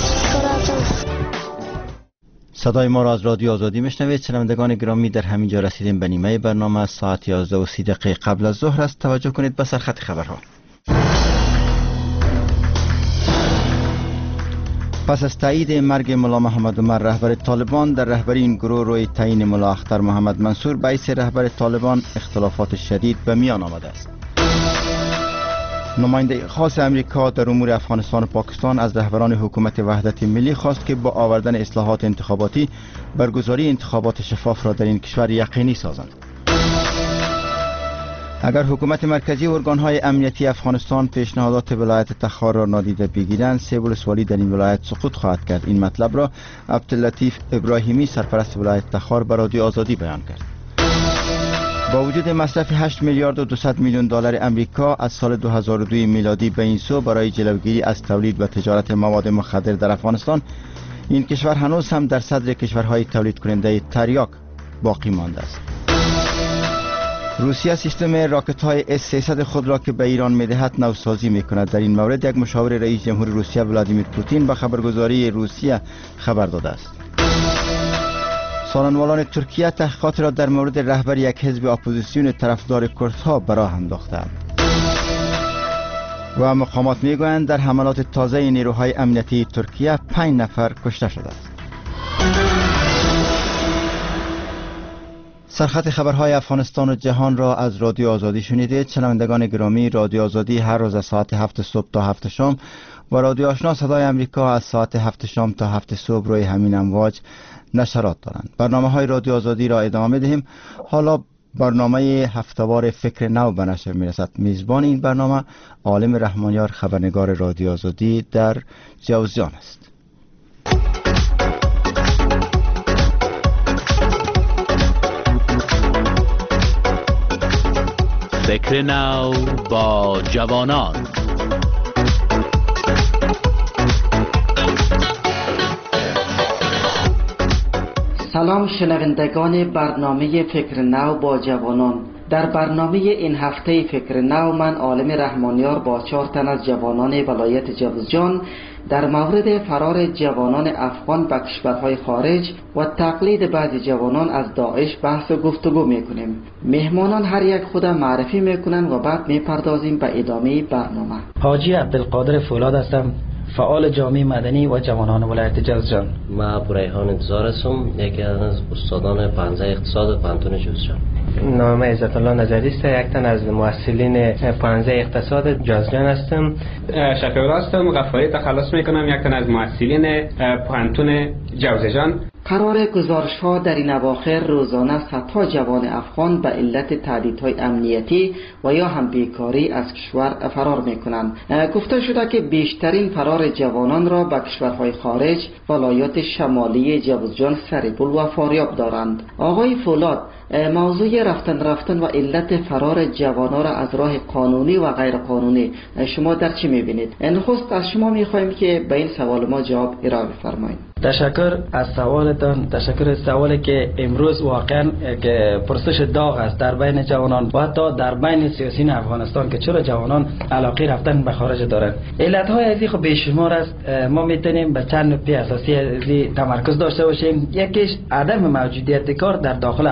صدای ما را از رادیو آزادی میشنوید. شنوندگان گرامی در همین جا رسیدیم به نیمه برنامه. ساعت یازده و سی دقیقه قبل از ظهر است. توجه کنید به سرخط خبرها. پس از تایید مرگ ملا محمد عمر رهبر طالبان، در رهبری این گروه روی تعیین ملا اختر محمد منصور به حیث رهبر طالبان اختلافات شدید به میان آمده است. نماینده خاص امریکا در امور افغانستان و پاکستان از رهبران حکومت وحدت ملی خواست که با آوردن اصلاحات انتخاباتی برگزاری انتخابات شفاف را در این کشور یقینی سازند. اگر حکومت مرکزی و ارگانهای امنیتی افغانستان پیشنهادات ولایت تخار را نادیده بگیرند، سه ولسوالی در این ولایت سقوط خواهد کرد. این مطلب را عبداللطیف ابراهیمی سرپرست ولایت تخار به رادیو آزادی بیان کرد. با وجود مصرف هشت میلیارد و دویست میلیون دلار امریکا از سال دو هزار و دو میلادی به این سو برای جلوگیری از تولید و تجارت مواد مخدر در افغانستان، این کشور هنوز هم در صدر کشورهای تولید کننده تریاک باقی مانده است. روسیه سیستم راکت های اس سیصد خود را که به ایران میدهد نوسازی میکند. در این مورد یک مشاور رئیس جمهور روسیه ولادیمیر پوتین به خبرگزاری روسیه خبر داده است. سالنوالان ترکیه تحقیقات را در مورد رهبر یک حزب اپوزیسیون طرفدار کردها براه انداختند. و مقامات میگویند در حملات تازه نیروهای امنیتی ترکیه پنج نفر کشته شده است. سرخط خبرهای افغانستان و جهان را از رادیو آزادی شنیدید. شنوندگان گرامی، رادیو آزادی هر روز از ساعت هفت صبح تا هفت شام و رادیو آشنا صدای امریکا از ساعت هفت شام تا هفت صبح روی همین امواج نشرات دارند. برنامه های رادیو آزادی را ادامه دهیم. حالا برنامه هفتهوار فکر نو به نشر میرسد. میزبان این برنامه عالم رحمانیار، خبرنگار رادیو آزادی در جوزجان است. فکر نو با جوانان. سلام شنوندگان برنامه فکر نو با جوانان. در برنامه این هفته فکر نو من عالم رحمانیار با چهار تن از جوانان ولایت جوزجان در مورد فرار جوانان افغان به کشورهای خارج و تقلید بعضی جوانان از داعش بحث و گفتگو میکنیم. مهمانان هر یک خود معرفی میکنن و بعد میپردازیم به ادامه برنامه. حاجی عبدالقادر فولاد هستم، فعال جامعه مدنی و جوانان ولایت جوزجان. ما ابوریحان انتظار هستم، یکی از استادان پانزده اقتصاد پانتون جوزجان. نام عزت الله نظری است، یک تن از مؤسسین پانزده اقتصاد جوزجان هستم. شفیع هستم، غفاری تخلص میکنم، یک تن از مؤسسین پانتون جوزجان. قرار گزارش ها در این اواخر روزانه صدها جوان افغان به علت تهدیدهای امنیتی و یا هم بیکاری از کشور فرار میکنند. گفته شده که بیشترین فرار جوانان را به کشورهای خارج ولایات شمالی جوزجان، سریبل و فاریاب دارند. آقای فولاد، موضوع رفتن رفتن و علت فرار جوانان را از راه قانونی و غیر قانونی شما در چی میبینید؟ نخست از شما میخواهیم که به این سوال ما جواب ارائه بفرمایید. تشکر از سوالتان. تشکر از سوالی که امروز واقعا که پرسش داغ است در بین جوانان و حتی در بین سیاسیون افغانستان که چرا جوانان علاقه رفتن به خارج دارند. علت‌های ازی خب بیشمار است. ما میتونیم به چند نکته اساسی ازی تمرکز داشته باشیم. یکیش عدم موجودیت کار در داخل افغانستان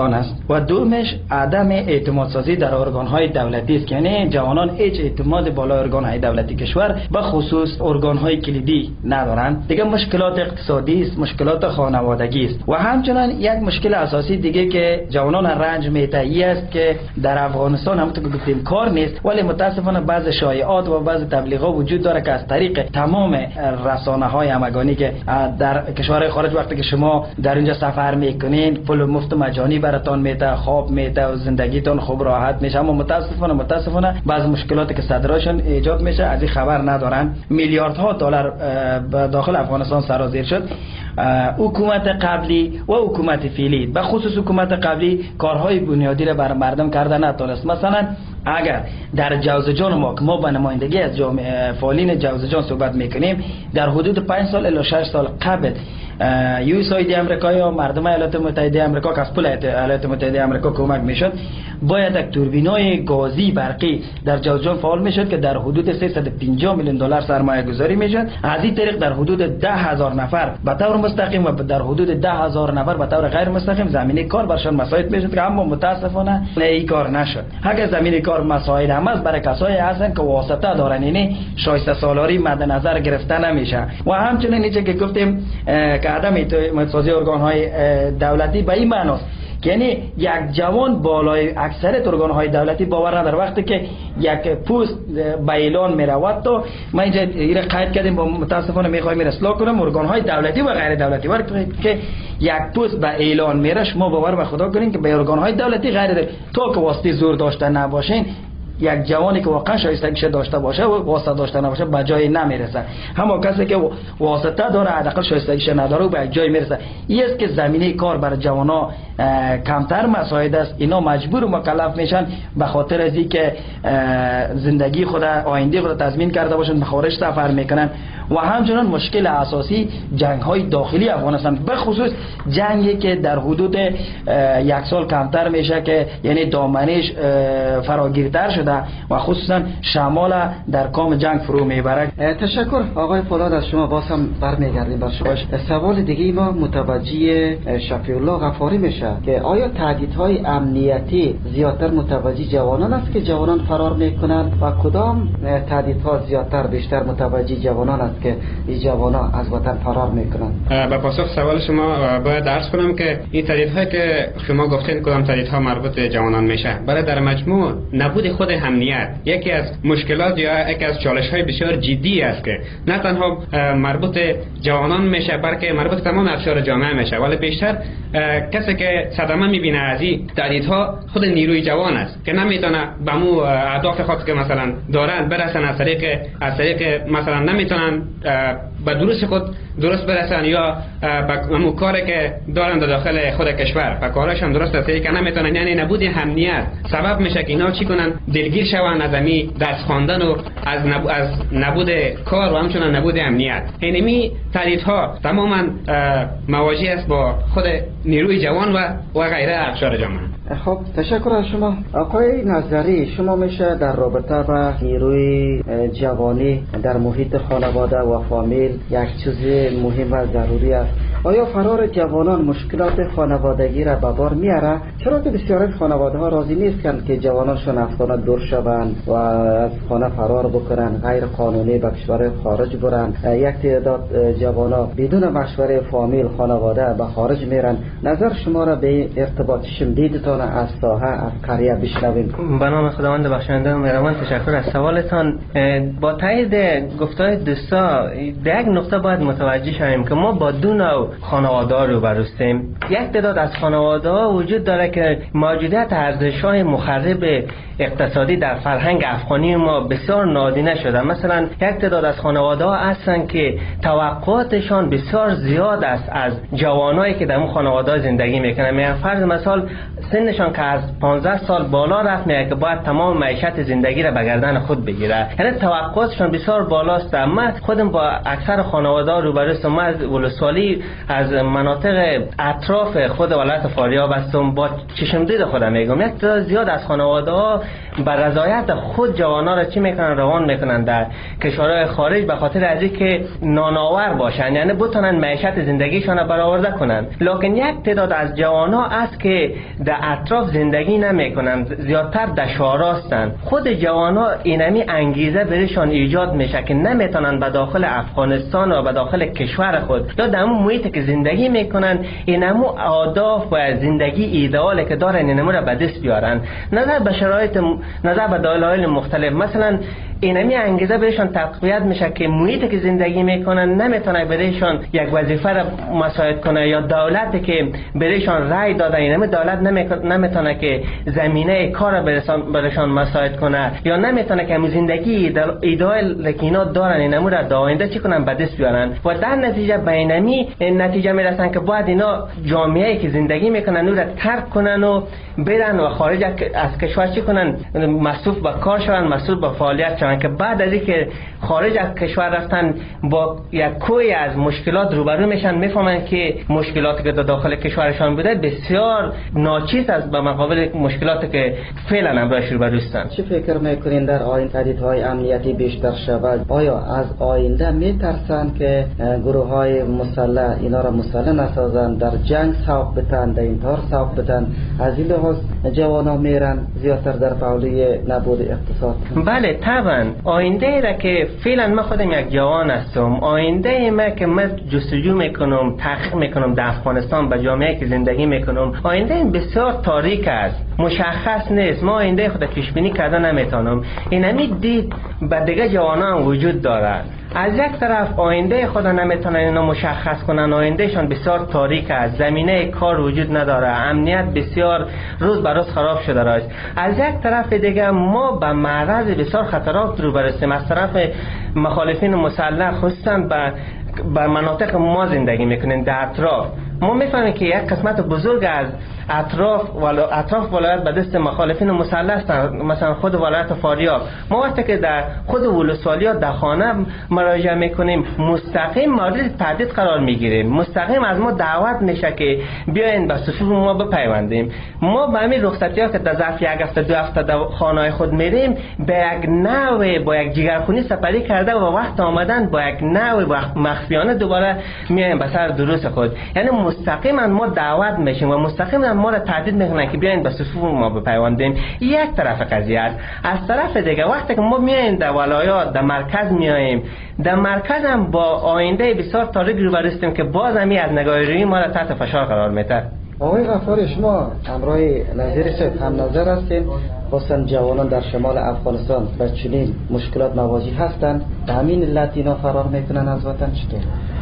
افغانستان است و دومش عدم اعتماد سازی در ارگان های دولتی است، یعنی جوانان هیچ اعتماد بالا ارگان های دولتی کشور به خصوص ارگان های کلیدی ندارند. دیگه مشکلات اقتصادی است، مشکلات خانوادگی است و همچنین یک مشکل اساسی دیگه که جوانان رنج میتهی است که در افغانستان همونطور که گفتیم کار نیست، ولی متاسفانه بعض شایعات و بعض تبلیغات وجود داره که از طریق تمام رسانه های همگانی که در کشورهای خارج وقتی که شما در اینجا سفر میکنین پول مفت مجانی براتون میده، خواب میده و زندگیتون خوب راحت میشه، اما متاسفانه متاسفانه بعض مشکلاتی که صدرشون ایجاد میشه از این خبر ندارن. میلیاردها دلار داخل افغانستان سرازیر شد. حکومت قبلی و حکومت فعلی به خصوص حکومت قبلی کارهای بنیادی را بر مردم کرده نتونست. مثلا اگر در جوزجان ما که ما به نمایندگی از جامعه فعالین جوزجان صحبت میکنیم، در حدود پنج سال الی شش سال قبل یو اس آی دی امریکا یا مردم ایالات متحده آمریکا که از پول ایالات متحده آمریکا کمک میشد، باید یک توربینای گازی برقی در جوزجان فعال میشد که در حدود سیصد و پنجاه میلیون دلار سرمایه گذاری میشد. از این طریق در حدود ده هزار نفر به طور مستقیم و در حدود ده هزار نفر به طور غیر مستقیم زمینه کار برشان مساعد میشد که اما متاسفانه این کار نشد. اگر زمینه کار مساعد هم است برای کسایی هستن که واسطه دارن، یعنی شایسته سالاری مد نظر گرفته نمیشه. و همچنین اینجا که گفتیم که عدم اعتماد سازی ارگان های دولتی به این معناست یعنی یک جوان بالای اکثریت ارگان های دولتی باور نداره. وقتی که یک پست به اعلان میرود تو ما اینجا این قید کردیم با متاسفانه میخوایم اصلاح کنم ارگان های دولتی و غیر دولتی وقتی که یک پست به اعلان میره شما باور به خدا کنین که به ارگان های دولتی غیر دولتی تو که واسطه زور داشته نباشین، یک جوانی که واقعا شایستگی داشته باشه و واسطه داشته نباشه به جای نمیرسه. همون کسی که واسطه داره حداقل شایستگی نداره و به جای میرسه. این است که زمینه کار برای جوانا کمتر مساعد است. اینا مجبور و مکلف میشن به خاطر از اینکه زندگی خود آینده خود تضمین کرده باشن به خارج سفر میکنن. و همچنین مشکل اساسی جنگ های داخلی افغانستان، به خصوص جنگی که در حدود یک سال کمتر میشه که یعنی دامنش فراگیرتر شده و خصوصا شمال در کام جنگ فرو میبره. تشکر آقای فولاد، از شما باز هم برمیگردیم بر شما. سوال دیگه ما متوجه شفیع الله غفاری میشه که آیا تهدیدهای امنیتی زیادتر متوجه جوانان است که جوانان فرار میکنند و کدام تهدیدها زیادتر بیشتر متوجه جوانان است که این جوانان از وطن فرار میکنند؟ به پاسخ سوال شما باید عرض کنم که این تهدیدهایی که شما گفتین کدام تهدیدها مربوط به جوانان میشه، برای در مجموع نبود خود امنیت یکی از مشکلات یا یکی از چالش‌های بسیار جدی است که نه تنها مربوط جوانان میشه بلکه مربوط تمام اقشار جامعه میشه، ولی بیشتر کسی که صدمه میبینه از این تهدیدها خود نیروی جوان است که نمیتونه به مو اهداف خود که مثلا دارن برسن از طریق از طریق مثلا نمیتونن به درست خود درست برسن یا به مو کاری که دارن در داخل خود کشور و کارشان درست است که نمیتونن، یعنی نبود امنیت سبب میشه که اینا چی کنن دلگیر شون از امی درس خواندن و از نبود از نبود کار و همچنین نبود امنیت. اینمی تهدیدها تماما مواجه است با خود نیروی جوان و و غیره اقشار جامعه. خب تشکر از شما. آقای نظری، شما میشه در رابطه با نیروی جوانی در محیط خانواده و فامیل یک چیز مهم و ضروری است. آیا فرار جوانان مشکلات خانوادگی را به بار میاره؟ چرا که بسیاری خانواده ها راضی نیستند که جوانانشون از خانه دور شوند و از خانه فرار بکنن، غیر قانونی به کشور خارج برن. یک تعداد جوانا بدون مشوره فامیل خانواده به خارج میرن. نظر شما را به ارتباط شمدیدتان از ساحه از قریه بشنویم. به نام خداوند بخشنده و مهربان تشکر از سوالتان. با تایید گفتهای دوستا در یک نقطه باید متوجه شویم که ما با دو نوع خانواده رو برستیم. یک تعداد از خانواده ها وجود داره که موجودیت ارزش‌های مخرب اقتصادی در فرهنگ افغانی ما بسیار نادیده شده. مثلا یک تعداد از خانواده ها هستن که توقعاتشان بسیار زیاد است از جوانایی که در اون خانواده زندگی میکنن. مثلا فرض مثال سنشان که از پانزده سال بالا رفت میگه که باید تمام معیشت زندگی را به گردن خود بگیره، یعنی توقعاتشان بسیار بالاست. من خودم با اکثر خانواده روبرو هستم. من از ولسوالی از مناطق اطراف خود ولایت فاریاب هستم. با چشم دید خودم میگم یک تعداد زیاد از خانواده ها بر رضایت خود جوانا را چی میکنن روان میکنن در کشورهای خارج به خاطر از اینکه نانآور باشن، یعنی بتونن معیشت زندگیشان را برآورده کنن. لکن یک تعداد از جوانا است که در اطراف زندگی نمیکنن، زیادتر در شهرها هستند. خود جوانا اینمی انگیزه برشان ایجاد میشه که نمیتونن به داخل افغانستان و به داخل کشور خود یا در اون محیطی که زندگی میکنن اینمو آداب و زندگی ایدئالی که دارن اینمو را به دست بیارن. نظر به شرایط نظر به دلایل مختلف، مثلا اینمی انگیزه بهشان تقویت میشه که محیطی که زندگی میکنن نمیتونه برایشان یک وظیفه را مساعد کنه، یا دولتی که برایشان رای داده اینمی دولت نمیتونه که زمینه کار برایشان مساعد کنه، یا نمیتونه که زندگی ایدئال که اینا دارن اینمو را در آینده چی کنن به دست بیارن. و در نتیجه به اینمی نتیجه میرسن که باید اینا جامعه‌ای که زندگی میکنن اون را ترک کنن و برن و خارج از کشور چی کنن، مصروف به کار شون، مصروف به فعالیت شون، که بعد از اینکه خارج از کشور رفتن با یک کوی از مشکلات روبرو میشن، میفهمن که مشکلاتی که در داخل کشورشان بوده بسیار ناچیز است به مقابل مشکلاتی که فعلا امروز روبرو هستند. چه فکر میکنین در آینده تهدیدهای امنیتی بیشتر شود؟ آیا از آینده میترسند که گروه های مسلح اینا را مسلح نسازند، در جنگ سوق بتن، در انتحار سوق بتن؟ از این لحاظ جوانا میرن زیادتر در پهلوی نبود اقتصاد. بله طبعا آینده را که فعلا من خودم یک جوان هستم، آینده ما که من جستجو میکنم، تحقیق میکنم در افغانستان به جامعه که زندگی میکنم، آینده بسیار تاریک است، مشخص نیست. ما آینده خود پیش بینی کردن نمیتونم. اینمی دید به دیگه جوانان وجود دارد. از یک طرف آینده خود نمیتونن اینا مشخص کنن، آیندهشان بسیار تاریک است، زمینه کار وجود نداره، امنیت بسیار روز به روز خراب شده است. از یک طرف دیگه ما به معرض بسیار خطرات روبرو هستیم از طرف مخالفین مسلح، خصوصا به به مناطق ما زندگی میکنین در اطراف. ما میفهمیم که یک قسمت بزرگ از اطراف ولا اطراف ولایت به دست مخالفین مسلح هستند، مثلا خود ولایت فاریاب. ما وقتی که در خود ولسوالیات در خانه مراجعه میکنیم مستقیم مورد تهدید قرار میگیریم، مستقیم از ما دعوت میشه که بیاین به صفوف ما بپیوندیم. ما به همین رخصتی ها که در ظرف یک هفته دو هفته در خانه خود میریم به یک نوع با یک جگرخونی سپری کرده و وقت آمدن با یک نوع مخفیانه دوباره میایم به سر دروس خود. یعنی مستقیما ما دعوت میشیم و مستقیما ما را تهدید میکنن که بیاین به صفوف ما بپیوندیم. یک طرف قضیه است. از طرف دیگه وقتی که ما میایم در ولایات در مرکز میایم، در مرکز هم با آینده بسیار تاریک روبرو هستیم که باز هم از نگاهی ما را تحت فشار قرار میده. آقای غفار، شما همراه نظیر صاحب هم نظر هستین خصوصا جوانان در شمال افغانستان با چنین مشکلات مواجه هستند، به همین علت اینا فرار میکنن از وطن؟ چطور؟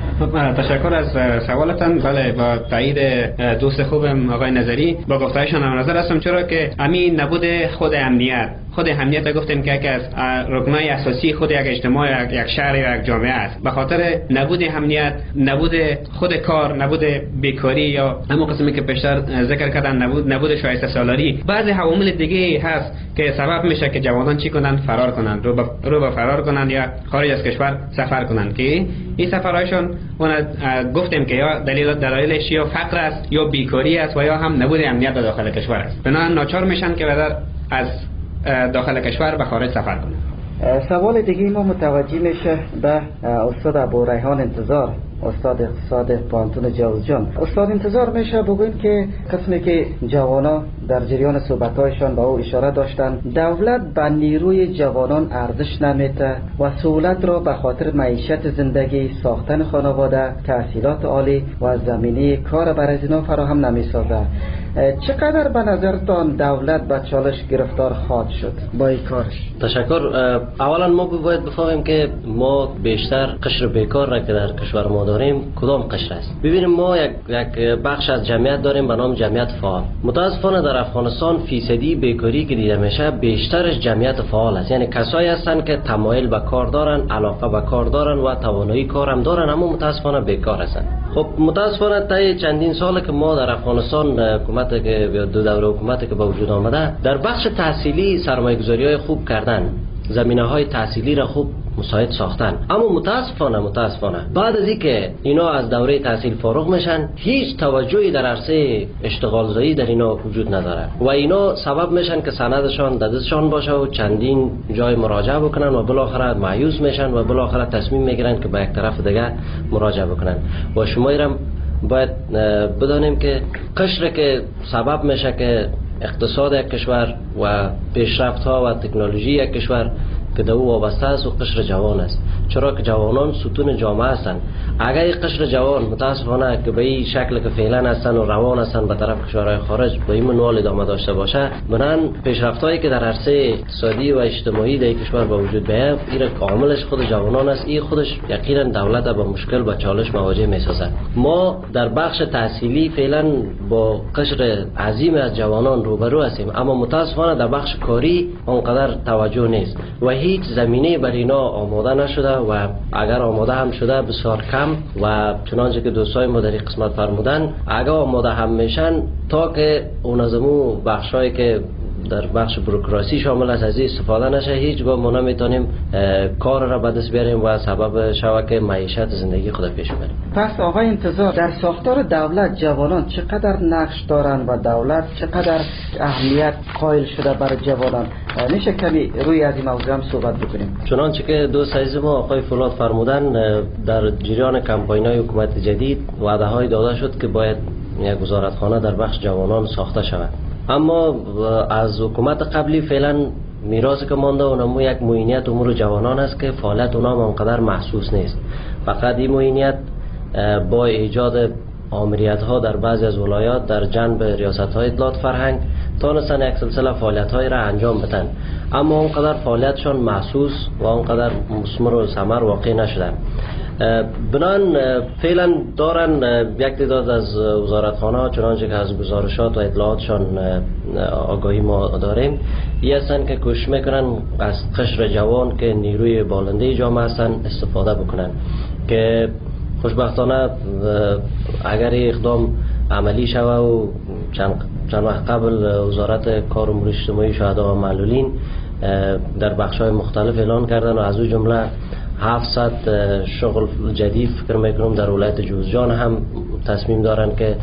تشکر از سوالتان. بله، با تایید دوست خوبم آقای نظری با گفتهایشان هم نظر هستم، چرا که همین نبود خود امنیت خود امنیت گفتیم که یکی از رکنای اساسی خود یک اجتماع، یک شهر یا یک جامعه است. به خاطر نبود امنیت، نبود خود کار، نبود بیکاری یا همون قسمی که پیشتر ذکر کردن، نبود نبود شایسته سالاری، بعضی عوامل دیگه هست که سبب میشه که جوانان چی کنن؟ فرار کنن، رو به رو به فرار کنن یا خارج از کشور سفر کنن. که این سفرهایشان اون گفتیم که یا دلیل دلایلش یا فقر است یا بیکاری است و یا هم نبود امنیت در داخل کشور است. بنابراین ناچار میشن که بدر از داخل کشور به خارج سفر کنه. سوال دیگه ما متوجه میشه به استاد ابو ریحان انتظار، استاد اقتصاد پانتون جوزجان. استاد انتظار میشه بگوین که قسمی که جوانا در جریان صحبتایشان با او اشاره داشتن، دولت به نیروی جوانان ارزش نمیده و سهولت را به خاطر معیشت زندگی، ساختن خانواده، تحصیلات عالی و زمینه کار برای اینا فراهم نمیسازه. چقدر به نظرتان دولت به چالش گرفتار خواهد شد با این کارش؟ تشکر. اولا ما باید بفهمیم که ما بیشتر قشر بیکار را که در کشور ما داریم کدام قشر است. ببینیم ما یک یک بخش از جمعیت داریم به نام جمعیت فعال. متاسفانه در افغانستان فیصدی بیکاری که دیده میشه بیشترش جمعیت فعال است، یعنی کسایی هستند که تمایل به کار دارن، علاقه به کار دارن و توانایی کار هم دارن، اما متاسفانه بیکار هستند. خب متاسفانه تا چندین ساله که ما در افغانستان حکومت که دو دوره حکومت که با وجود آمده در بخش تحصیلی سرمایه‌گذاری‌های خوب کردن، زمینه های تحصیلی را خوب مساعد ساختن. اما متاسفانه متاسفانه بعد از اینکه اینا از دوره تحصیل فارغ میشن هیچ توجهی در عرصه اشتغال زایی در اینا وجود نداره و اینا سبب میشن که سندشان در دستشان باشه و چندین جای مراجعه بکنن و بالاخره مایوس میشن و بالاخره تصمیم میگیرن که به یک طرف دیگه مراجعه بکنن. و شما ایرم باید بدانیم که قشر که سبب میشه که اقتصاد یک کشور و پیشرفت ها و تکنولوژی یک کشور که به او وابسته است و قشر جوان است، چرا که جوانان ستون جامعه هستند. اگر این قشر جوان متاسفانه که به این شکل که فعلا هستند و روان هستند به طرف کشورهای خارج به این منوال ادامه داشته باشه، بنان پیشرفت‌هایی که در عرصه اقتصادی و اجتماعی در کشور به وجود بیاید این عاملش خود جوانان است. این خودش یقینا دولت به مشکل و چالش مواجه می‌سازد. ما در بخش تحصیلی فعلا با قشر عظیم از جوانان روبرو هستیم، اما متاسفانه در بخش کاری اونقدر توجه نیست و هیچ زمینه بر اینا آماده نشده و اگر آماده هم شده بسیار کم و چنانچه که دوستای ما در این قسمت فرمودن اگر آماده هم میشن تا که اون از امو بخشایی که در بخش بروکراسی شامل است از این استفاده نشه هیچگاه ما نمیتونیم کار را به دست بیاریم و سبب شود که معیشت زندگی خود پیش بریم. پس آقای انتظار در ساختار دولت جوانان چقدر نقش دارند و دولت چقدر اهمیت قائل شده برای جوانان؟ میشه کمی روی از این موضوع هم صحبت بکنیم؟ چنانچه که دوست عزیز ما آقای فولاد فرمودن در جریان کمپاین‌های حکومت جدید وعده‌های داده شد که باید یک وزارتخانه در بخش جوانان ساخته شود، اما از حکومت قبلی فعلا میراثی که مانده اونمو یک معینیت امور جوانان است که فعالیت اونها اونقدر محسوس نیست. فقط این معینیت با ایجاد آمریت ها در بعضی از ولایات در جنب ریاست های اطلاعات فرهنگ تانستن یک سلسله فعالیت های را انجام بدن، اما اونقدر فعالیتشان محسوس و اونقدر مثمر و ثمر واقع نشدن. بنان فعلا دارن یک تعداد از وزارتخانه چنانچه که از گزارشات و اطلاعاتشان آگاهی ما داریم این هستن که کوشش میکنن از قشر جوان که نیروی بالنده جامعه هستن استفاده بکنن که خوشبختانه اگر اقدام عملی شوه و چند, چند وقت قبل وزارت کار امور اجتماعی شهدا و معلولین در بخش‌های مختلف اعلان کردن و از او جمله هفتصد شغل جدید فکر میکنم در ولایت جوزجان هم تصمیم دارن که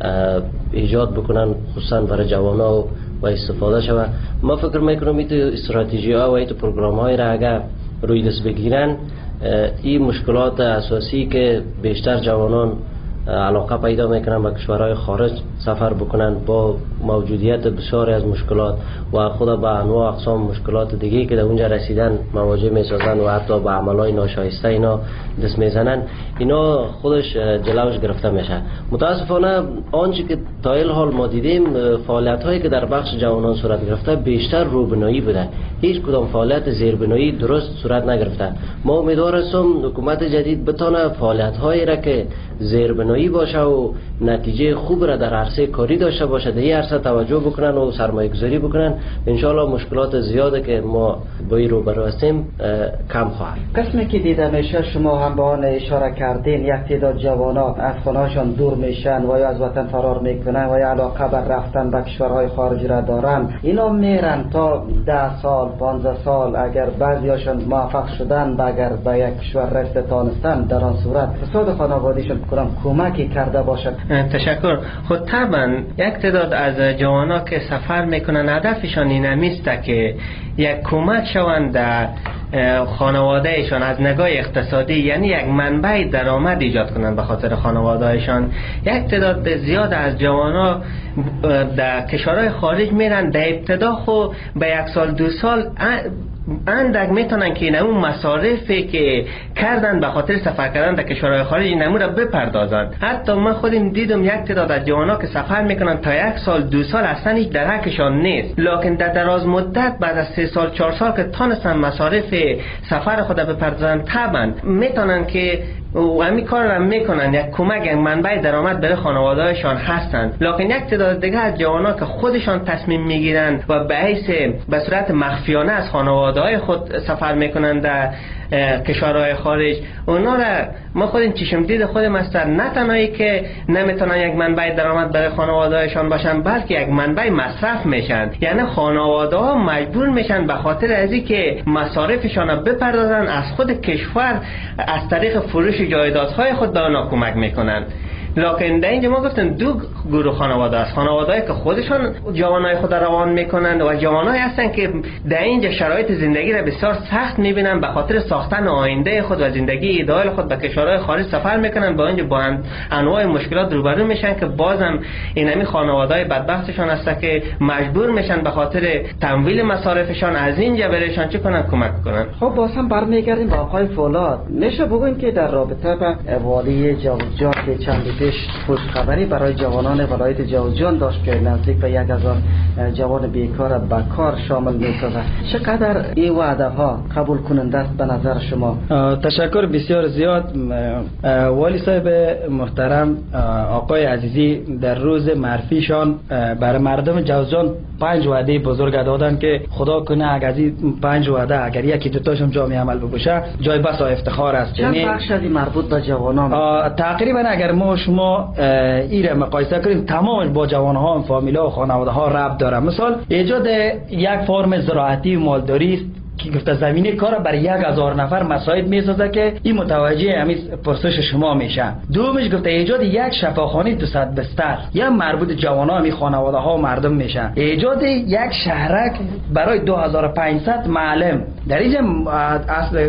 ایجاد بکنن خصوصا برای جوانا و استفاده شود. ما فکر میکنم این استراتژی ها و این پروگرام های را اگر روی دست بگیرن این مشکلات اساسی که بیشتر جوانان علاقه پیدا میکنن به کشورهای خارج سفر بکنن با موجودیت بسیاری از مشکلات و خود به انواع اقسام مشکلات دیگه که در اونجا رسیدن مواجه میسازن و حتی به عملهای ناشایسته اینا دست میزنن، اینا خودش جلوش گرفته میشه. متاسفانه آنچه که تا این حال ما دیدیم فعالیت هایی که در بخش جوانان صورت گرفته بیشتر روبنایی بوده، هیچ کدام فعالیت زیربنایی درست صورت نگرفته. ما امیدوار هستم حکومت جدید بتونه فعالیت هایی را که زیربنایی باشه و نتیجه خوب را در عرصه کاری داشته باشه در این عرصه توجه بکنن و سرمایه گذاری بکنن. انشالله مشکلات زیاده که ما با این روبرو هستیم کم خواهد. قسمی که دیده میشه شما هم به آن اشاره کردین یک تعداد جوانان از خانه‌هاشان دور میشن و یا از وطن فرار میکنن و یا علاقه بر رفتن به کشورهای خارجی را دارن. اینا میرن تا ده سال پانزده سال اگر بعضیاشون موفق شدن و اگر به یک کشور رفته تانستن در آن صورت اقتصاد خانوادهشون کنم کمکی کرده باشد. تشکر. خود طبعا یک تعداد از جوانا که سفر میکنن هدفشان این نیست که یک کمک شوند در خانوادهشان از نگاه اقتصادی، یعنی یک منبع درآمد ایجاد کنند به خاطر خانوادهشان. یک تعداد زیاد از جوانا در کشورهای خارج میرن در ابتدا خو به یک سال دو سال اندک میتونن که نمون مصارفی که کردن به خاطر سفر کردن در کشورهای خارج نمون را بپردازند. حتی من خودم دیدم یک تعداد از جوانا که سفر میکنن تا یک سال دو سال اصلا هیچ درکشان نیست، لکن در دراز مدت بعد از سه سال چهار سال که تانستن مصارف سفر خود بپردازن طبعا میتونن که و همین کار رو میکنن، یک کمک، یک منبع درآمد برای خانواده‌هاشان هستند. لکن یک تعداد دیگه از جوانان که خودشان تصمیم میگیرن و به حیث به صورت مخفیانه از خانواده‌های خود سفر میکنن در کشورهای خارج، اونا را ما خودم چشم دید خودم است، نه تنهایی که نمیتونن یک منبع درآمد برای خانواده‌هاشان باشن، بلکه یک منبع مصرف میشن. یعنی خانواده‌ها مجبور میشن به خاطر از اینکه مصارفشان را بپردازن، از خود کشور از طریق فروش جایدادهای خود به اونا کمک میکنن. لکن در اینجا ما گفتن دو گروه خانواده است. خانواده‌ای که خودشان جوانای خود روان میکنند و جوانایی هستن که در اینجا شرایط زندگی را بسیار سخت میبینن، به خاطر ساختن آینده خود و زندگی ایدئال خود به کشورهای خارج سفر میکنن، با اینجا با انواع مشکلات روبرو میشن که بازم اینمی خانواده‌ای بدبختشان هست که مجبور میشن به خاطر تمویل مصارفشان از اینجا برایشان چه کنن، کمک کنن. خب باز هم برمیگردیم با آقای فولاد. میشه بگویم که در رابطه با والی جوزجان که چند پیش خوشخبری برای جوانان ولایت جوزجان داشت که نزدیک به یک هزار جوان بیکار به کار شامل می‌سازد، چقدر این وعده ها قبول کننده است به نظر شما؟ تشکر بسیار زیاد. والی صاحب محترم آقای عزیزی در روز معرفیشان برای مردم جوزجان پنج وعده بزرگ دادن که خدا کنه اگر از این پنج وعده اگر یکی دو تاشم جامع عمل بشه جای بس و افتخار است. چند بخش از مربوط به جوانان؟ تقریبا اگر ما شما این را مقایسه کنیم تمامش با جوانها، فامیلا و خانواده ها ربط داره. مثال ایجاد یک فرم زراعتی و مالداری است که گفته زمینه کار برای یک هزار نفر مساعد میسازه که این متوجه همین پرسش شما میشه. دومش گفته ایجاد یک شفاخانه دو صد بستر یا مربوط جوانا همین خانواده ها و مردم میشه. ایجاد یک شهرک برای دو هزار و پانصد معلم در اینجا اصل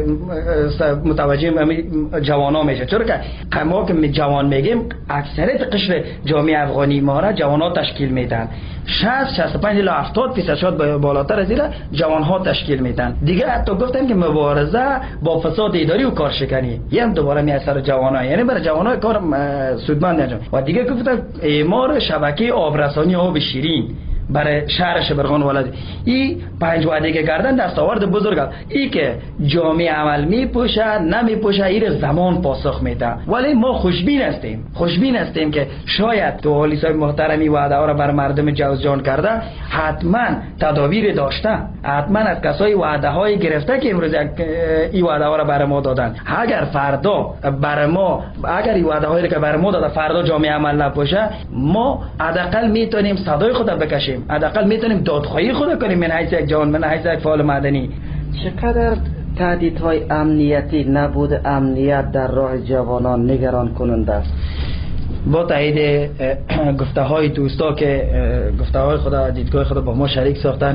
متوجه همین جوانا میشه، چرا که ما که جوان میگیم اکثریت قشر جامعه افغانی ما را جوانا تشکیل میدن. شصت شصت و پنج الی هفتاد درصد شاید بالاتر از این جوان ها تشکیل میدن. دیگه حتی گفتم که مبارزه با فساد اداری و کارشکنی یه هم دوباره می اثر جوانان، یعنی برای جوانای کار سودمند انجام. و دیگه گفتم اعمار شبکه آبرسانی آب شیرین برای شهر شبرغان ولایت. این پنج وعده که کردن دستاورد بزرگ است. این که جامعه عمل میپوشه نمیپوشه این زمان پاسخ میده. ولی ما خوشبین هستیم خوشبین هستیم که شاید تو والی صاحب محترمی وعده ها را بر مردم جوزجان کرده، حتما تدابیر داشته، حتما از کسای وعده های گرفته که امروز این وعده ها را بر ما دادن. اگر فردا بر ما اگر این وعده هایی که بر ما داده فردا جامعه عمل نپوشه، ما حداقل میتونیم صدای خود بکشیم، حداقل میتونیم دادخواهی خود کنیم من حیث یک جوان، من حیث یک فعال مدنی. چقدر تهدیدهای امنیتی، نبود امنیت در راه جوانان نگران کننده است؟ با تایید گفته های دوستا که گفته های خدا دیدگاه خدا با ما شریک ساختن،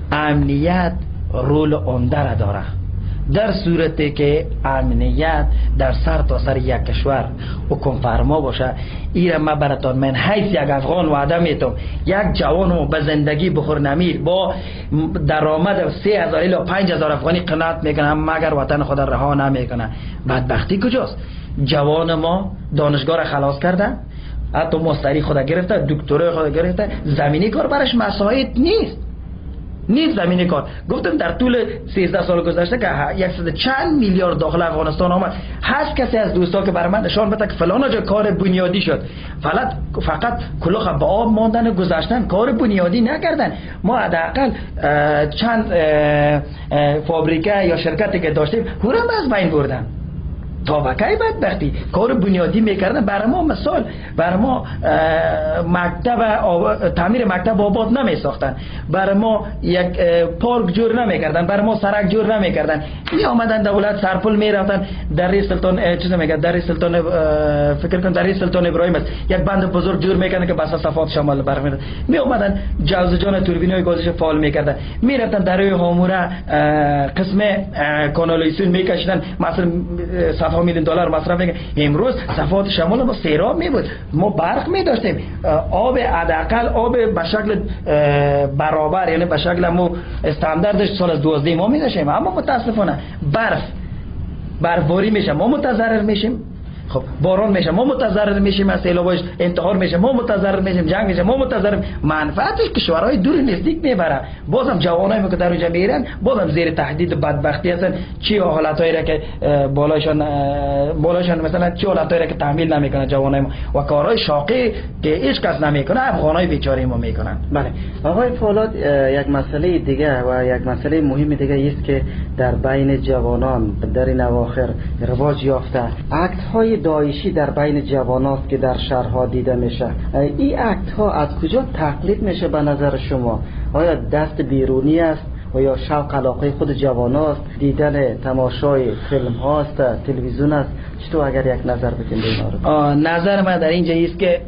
امنیت رول عمده را داره. در صورتی که امنیت در سر تا سر یک کشور حکم فرما باشه، ایره ما براتون من حیث یک افغان وعده میتونم یک جوانو به زندگی بخور نمیر با درآمد سه هزار الی پنج هزار افغانی قناعت میکنه مگر وطن خود رها نمیکنه. بدبختی کجاست؟ جوان ما دانشگاه را خلاص کرده، حتی مستری خود گرفته، دکترای خود گرفته، زمینی کار برش مساعد نیست نیست زمینی کار. گفتم در طول سیزده سال گذشته که صد چند میلیارد داخل افغانستان آمد، هست کسی از دوستا که برای من نشان بده که فلان جا کار بنیادی شد؟ فقط فقط کلوخ به آب ماندن گذاشتن، کار بنیادی نکردن. ما حداقل چند فابریکه یا شرکتی که داشتیم هورم از بین بردن. تا وکای بدبختی کار بنیادی میکردن. برای ما مثال برای ما مکتب تعمیر مکتب آباد نمیساختن، برای ما یک پارک جور نمیکردن، برای ما سرک جور نمیکردن. می آمدن دولت سرپل میرفتن در سلطان چیز میگه در سلطان فکر کن در سلطان ابراهیم است یک بند بزرگ جور میکنن که بس صفات شمال برمیاد. می آمدن جوزجان توربینای گازش فعال میکردن، میرفتن درای هاموره قسم کانالیزاسیون میکشیدن، مثلا صفا میلیون دلار مصرف میکنن. امروز صفات شمال ما سیراب میبود، ما برق میداشتیم، آب حداقل آب به شکل برابر یعنی به شکل ما استانداردش سال از دوازده ما میداشتیم. اما متاسفانه برف برفباری میشه، ما متضرر میشیم. خب باران میشه ما متضرر میشیم، از سیلابش انتحار میشه ما متضرر میشیم، جنگ میشه ما متضرر، منفعتش کشورهای دور نزدیک میبره. بازم جوانایی که در اونجا میرن بازم زیر تهدید و بدبختی هستن. چی حالتایی را که بالایشان بالایشان مثلا چی حالتایی را که تحمل نمیکنه جوانای ما و کارهای شاقی که هیچ کس نمیکنه افغانای بیچاره ما میکنن. بله آقای فولاد، یک مسئله دیگه و یک مسئله مهم دیگه است که در بین جوانان در این اواخر رواج یافته، اکت های داعشی در بین جوانان که در شهرها دیده میشه. این اکت ها از کجا تقلید میشه به نظر شما؟ آیا دست بیرونی است و یا شوق علاقه خود جواناست؟ دیدن تماشای فیلم هاست، تلویزیون است؟ چطور اگر یک نظر بکنید اینا رو؟ نظر من در اینجا است که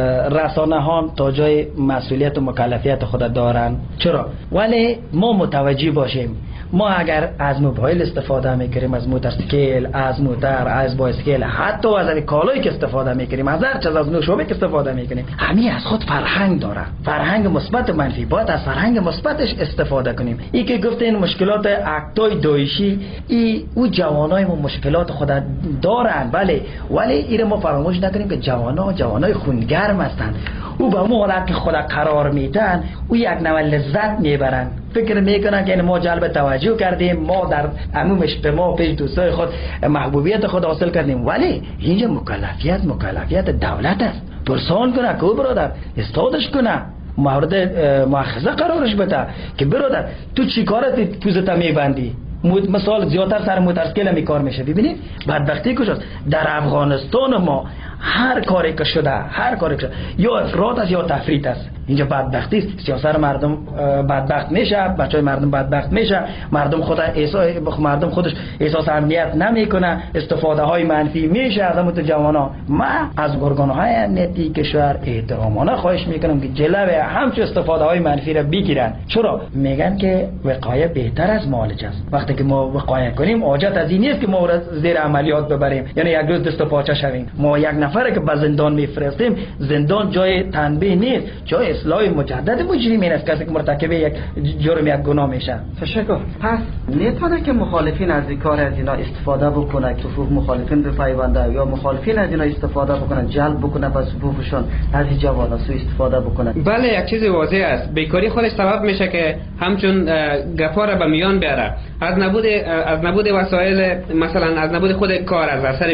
رسانه ها تا جای مسئولیت و مکلفیت خود دارن. چرا؟ ولی ما متوجه باشیم ما اگر از موبایل استفاده میکنیم، از موتورسیکل، از موتر، از بایسکل، حتی از کالایی که استفاده میکنیم، از هر چیز از نوشابه که استفاده میکنیم، همین از خود فرهنگ داره، فرهنگ مثبت و منفی. باید از فرهنگ مثبتش استفاده کنیم. این که گفتین مشکلات اکتای داعشی، ای او جوانای ما مشکلات خود دارن، ولی ولی این ما فراموش نکنیم که جوانا جوانای خونگرم هستند. او به اون حالت که خود قرار میدن او یک نوع لذت میبرن، فکر میکنن که ما جلب توجه کردیم، ما در عموم اجتماع پیش دوستای خود محبوبیت خود حاصل کردیم. ولی اینجا مکلفیت مکلفیت دولت است. پرسان کنه که برادر استادش کنه، مورد مؤاخذه قرارش بده که برادر تو چی کارت پوزت میبندی؟ مثال زیادتر سر موتورسیکل می کار میشه. ببینید بدبختی کجاست؟ در افغانستان ما هر کاری که شده هر کاری که شده یا افراط است یا تفریط است. اینجا بدبختی است. سیاست مردم بدبخت میشه، بچهای مردم بدبخت میشه، مردم خود احساس مردم خودش احساس امنیت نمیکنه، استفاده های منفی میشه از همون جوانا. من از گرگان های امنیتی کشور احترامانه خواهش میکنم که جلوی همچون استفاده های منفی را بگیرن. چرا؟ میگن که وقایه بهتر از معالجه است. وقتی که ما وقایه کنیم حاجت از این نیست که ما را زیر عملیات ببریم، یعنی یک روز دست و پاچه شویم. ما یک نفر که به زندان میفرستیم، زندان جای تنبیه نیست، جای اصلاح مجدد مجرمین است. کسی که مرتکب یک جرم یک گناه میشه. تشکر. پس میتونه که مخالفین از این کار از اینا استفاده بکنه، که صفوف مخالفین به پیونده، یا مخالفین از اینا استفاده بکنن، جلب بکنه به صفوفشون از این جوانا سو استفاده بکنه؟ بله، یک چیز واضح است. بیکاری خودش سبب میشه که همچون گفار به میان بیاره. از نبود از نبود وسایل، مثلا از نبود خود کار، از اثر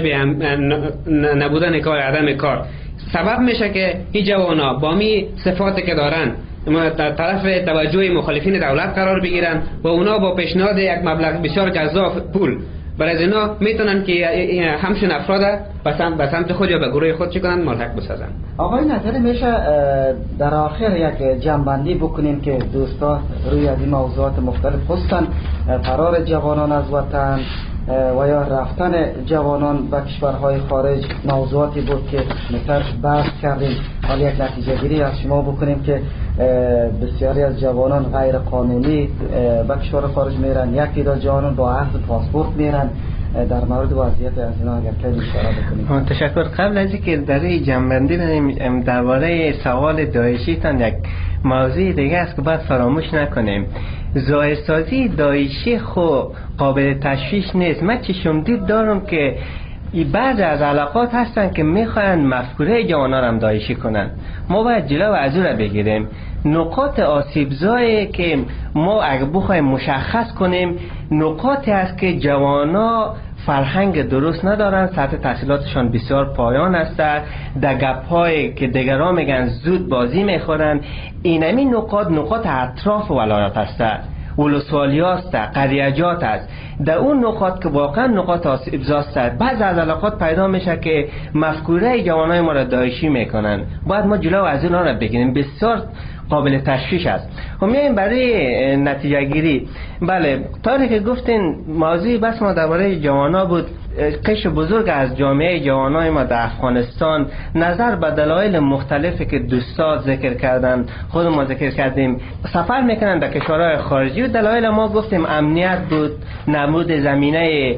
نبودن کار، عدم کار، سبب میشه که این جوانا با می صفاتی که دارن در طرف توجه مخالفین دولت قرار بگیرن و اونا با پیشنهاد یک مبلغ بسیار جذاب پول برای اینا میتونن که همشون افراد به سمت خود یا به گروه خود چکنن ملحق بسازن. آقای نظر میشه در آخر یک جنبندی بکنیم که دوستا روی از این موضوعات مختلف خصوصا فرار جوانان از وطن و یا رفتن جوانان به کشورهای خارج موضوعاتی بود که مثلا بحث کردیم. حالا یک نتیجه گیری از شما بکنیم که بسیاری از جوانان غیر قانونی به کشور خارج میرن، یک تعداد جوانان با عقد پاسپورت میرن. در مورد وضعیت از اینا اگر کمی اشاره بکنید. تشکر. قبل از اینکه در این جنبندی بریم درباره سوال داعشی تان یک موضوع دیگه است که باید فراموش نکنیم. ظاهرسازی داعشی خو قابل تشویش نیست. من چشمدید دارم که بعض از علاقات هستن که میخواین مفکوره جوانان هم داعشی کنن. ما باید جلو از اون رو بگیریم. نقاط آسیبزایی که ما اگه بخوایم مشخص کنیم، نقاطی است که جوانا فرهنگ درست ندارن، سطح تحصیلاتشان بسیار پایان است، در گپ‌هایی که دیگران میگن زود بازی میخورن. اینمی نقاط نقاط اطراف ولایت است، ولسوالی است، قریجات است. در اون نقاط که واقعا نقاط آسیبزاست، بعض از علاقات پیدا میشه که مفکوره جوانای ما را داعشی میکنن. باید ما جلو از اونها را بگیریم. بسیار قابل تشویش است. خب میایم برای نتیجه گیری. بله، طوری که گفتین موضوع بس ما درباره جوانا بود. قشر بزرگ از جامعه جوانای ما در افغانستان نظر به دلایل مختلفی که دوستا ذکر کردن، خود ما ذکر کردیم، سفر میکنن در کشورهای خارجی و دلایل ما گفتیم امنیت بود، نبود زمینه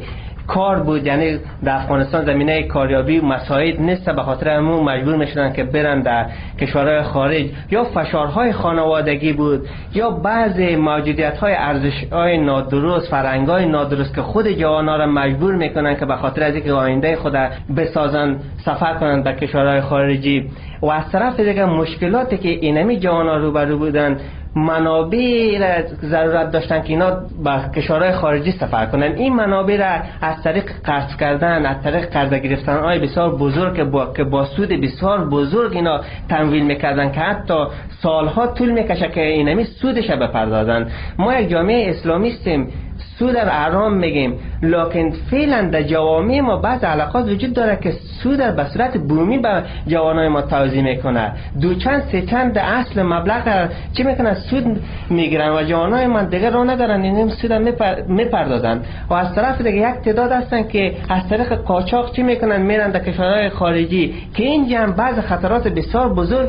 کار بود، یعنی در افغانستان زمینه کاریابی مساعد نیست، به خاطر همون مجبور میشدن که برن در کشورهای خارج، یا فشارهای خانوادگی بود، یا بعضی موجودیت‌های ارزش‌های نادرست، فرهنگ‌های نادرست که خود جوان‌ها را مجبور میکنن که به خاطر از اینکه آینده خود بسازن سفر کنند به کشورهای خارجی. و از طرف دیگه مشکلاتی که اینمی جوان‌ها روبرو بودن، منابع را ضرورت داشتن که اینا به کشورهای خارجی سفر کنن. این منابع را از طریق قرض کردن، از طریق قرض گرفتن های بسیار بزرگ با که با سود بسیار بزرگ اینا تمویل میکردن که حتی سالها طول میکشه که اینمی سودش بپردازن. ما یک جامعه اسلامی هستیم، سود در حرام میگیم، لکن فعلا در جوامع ما بعض علاقات وجود داره که سود به صورت بومی به جوانای ما توزیع میکنه. دو چند سه چند اصل مبلغ چی میکنن سود میگیرن و جوانای من دیگه راه ندارن این سود میپردازن. و از طرف دیگه یک تعداد هستن که از طریق قاچاق چی میکنن میرن در کشورهای خارجی که اینجا هم بعض خطرات بسیار بزرگ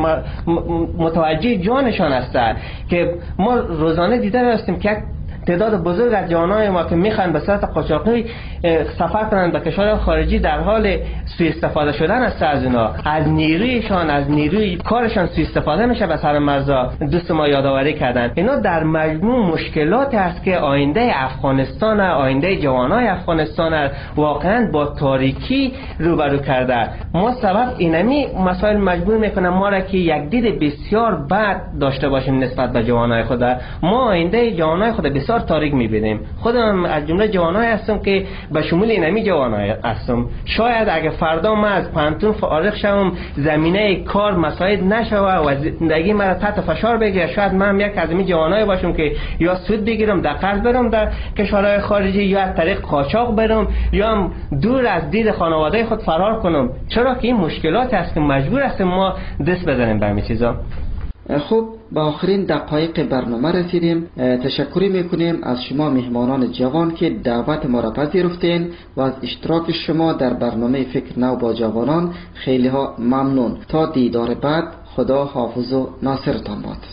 متوجه جانشان هستن که ما روزانه دیده هستیم که تعداد بزرگ از جوانای ما که میخوان به صورت قاچاقی سفر کنند به کشور خارجی در حال سوء استفاده شدن است از اونا، از نیرویشان، از نیروی کارشان سوء استفاده میشه به سر مرزا. دوست ما یادآوری کردن اینا در مجموع مشکلاتی است که آینده افغانستان، آینده جوانای افغانستان واقعا با تاریکی روبرو کرده. ما سبب اینمی مسائل مجبور میکنه ما را که یک دید بسیار بد داشته باشیم نسبت به جوانای خود. ما آینده جوانای خود بسیار تاریک میبینیم. خودم از جمله جوانای هستم که به شمول اینمی جوانای هستم. شاید اگه فردا من از پانتون فارغ شوم، زمینه کار مساعد نشوه و زندگی مرا تحت فشار بگیره، شاید من یک از این جوانای باشم که یا سود بگیرم در قرض برم در کشورهای خارجی، یا از طریق قاچاق برم، یا هم دور از دید خانواده خود فرار کنم. چرا که این مشکلات هست که مجبور هستیم ما دست بزنیم به همین چیزا. خب به آخرین دقایق برنامه رسیدیم. تشکری میکنیم از شما مهمانان جوان که دعوت ما را پذیرفتین و از اشتراک شما در برنامه فکر نو با جوانان خیلی ها ممنون. تا دیدار بعد، خدا حافظ و ناصرتان باد.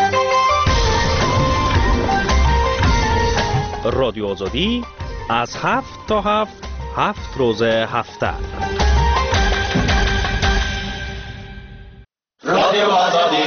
رادیو آزادی از هفت تا هفت هفت روز هفته. رادیو آزادی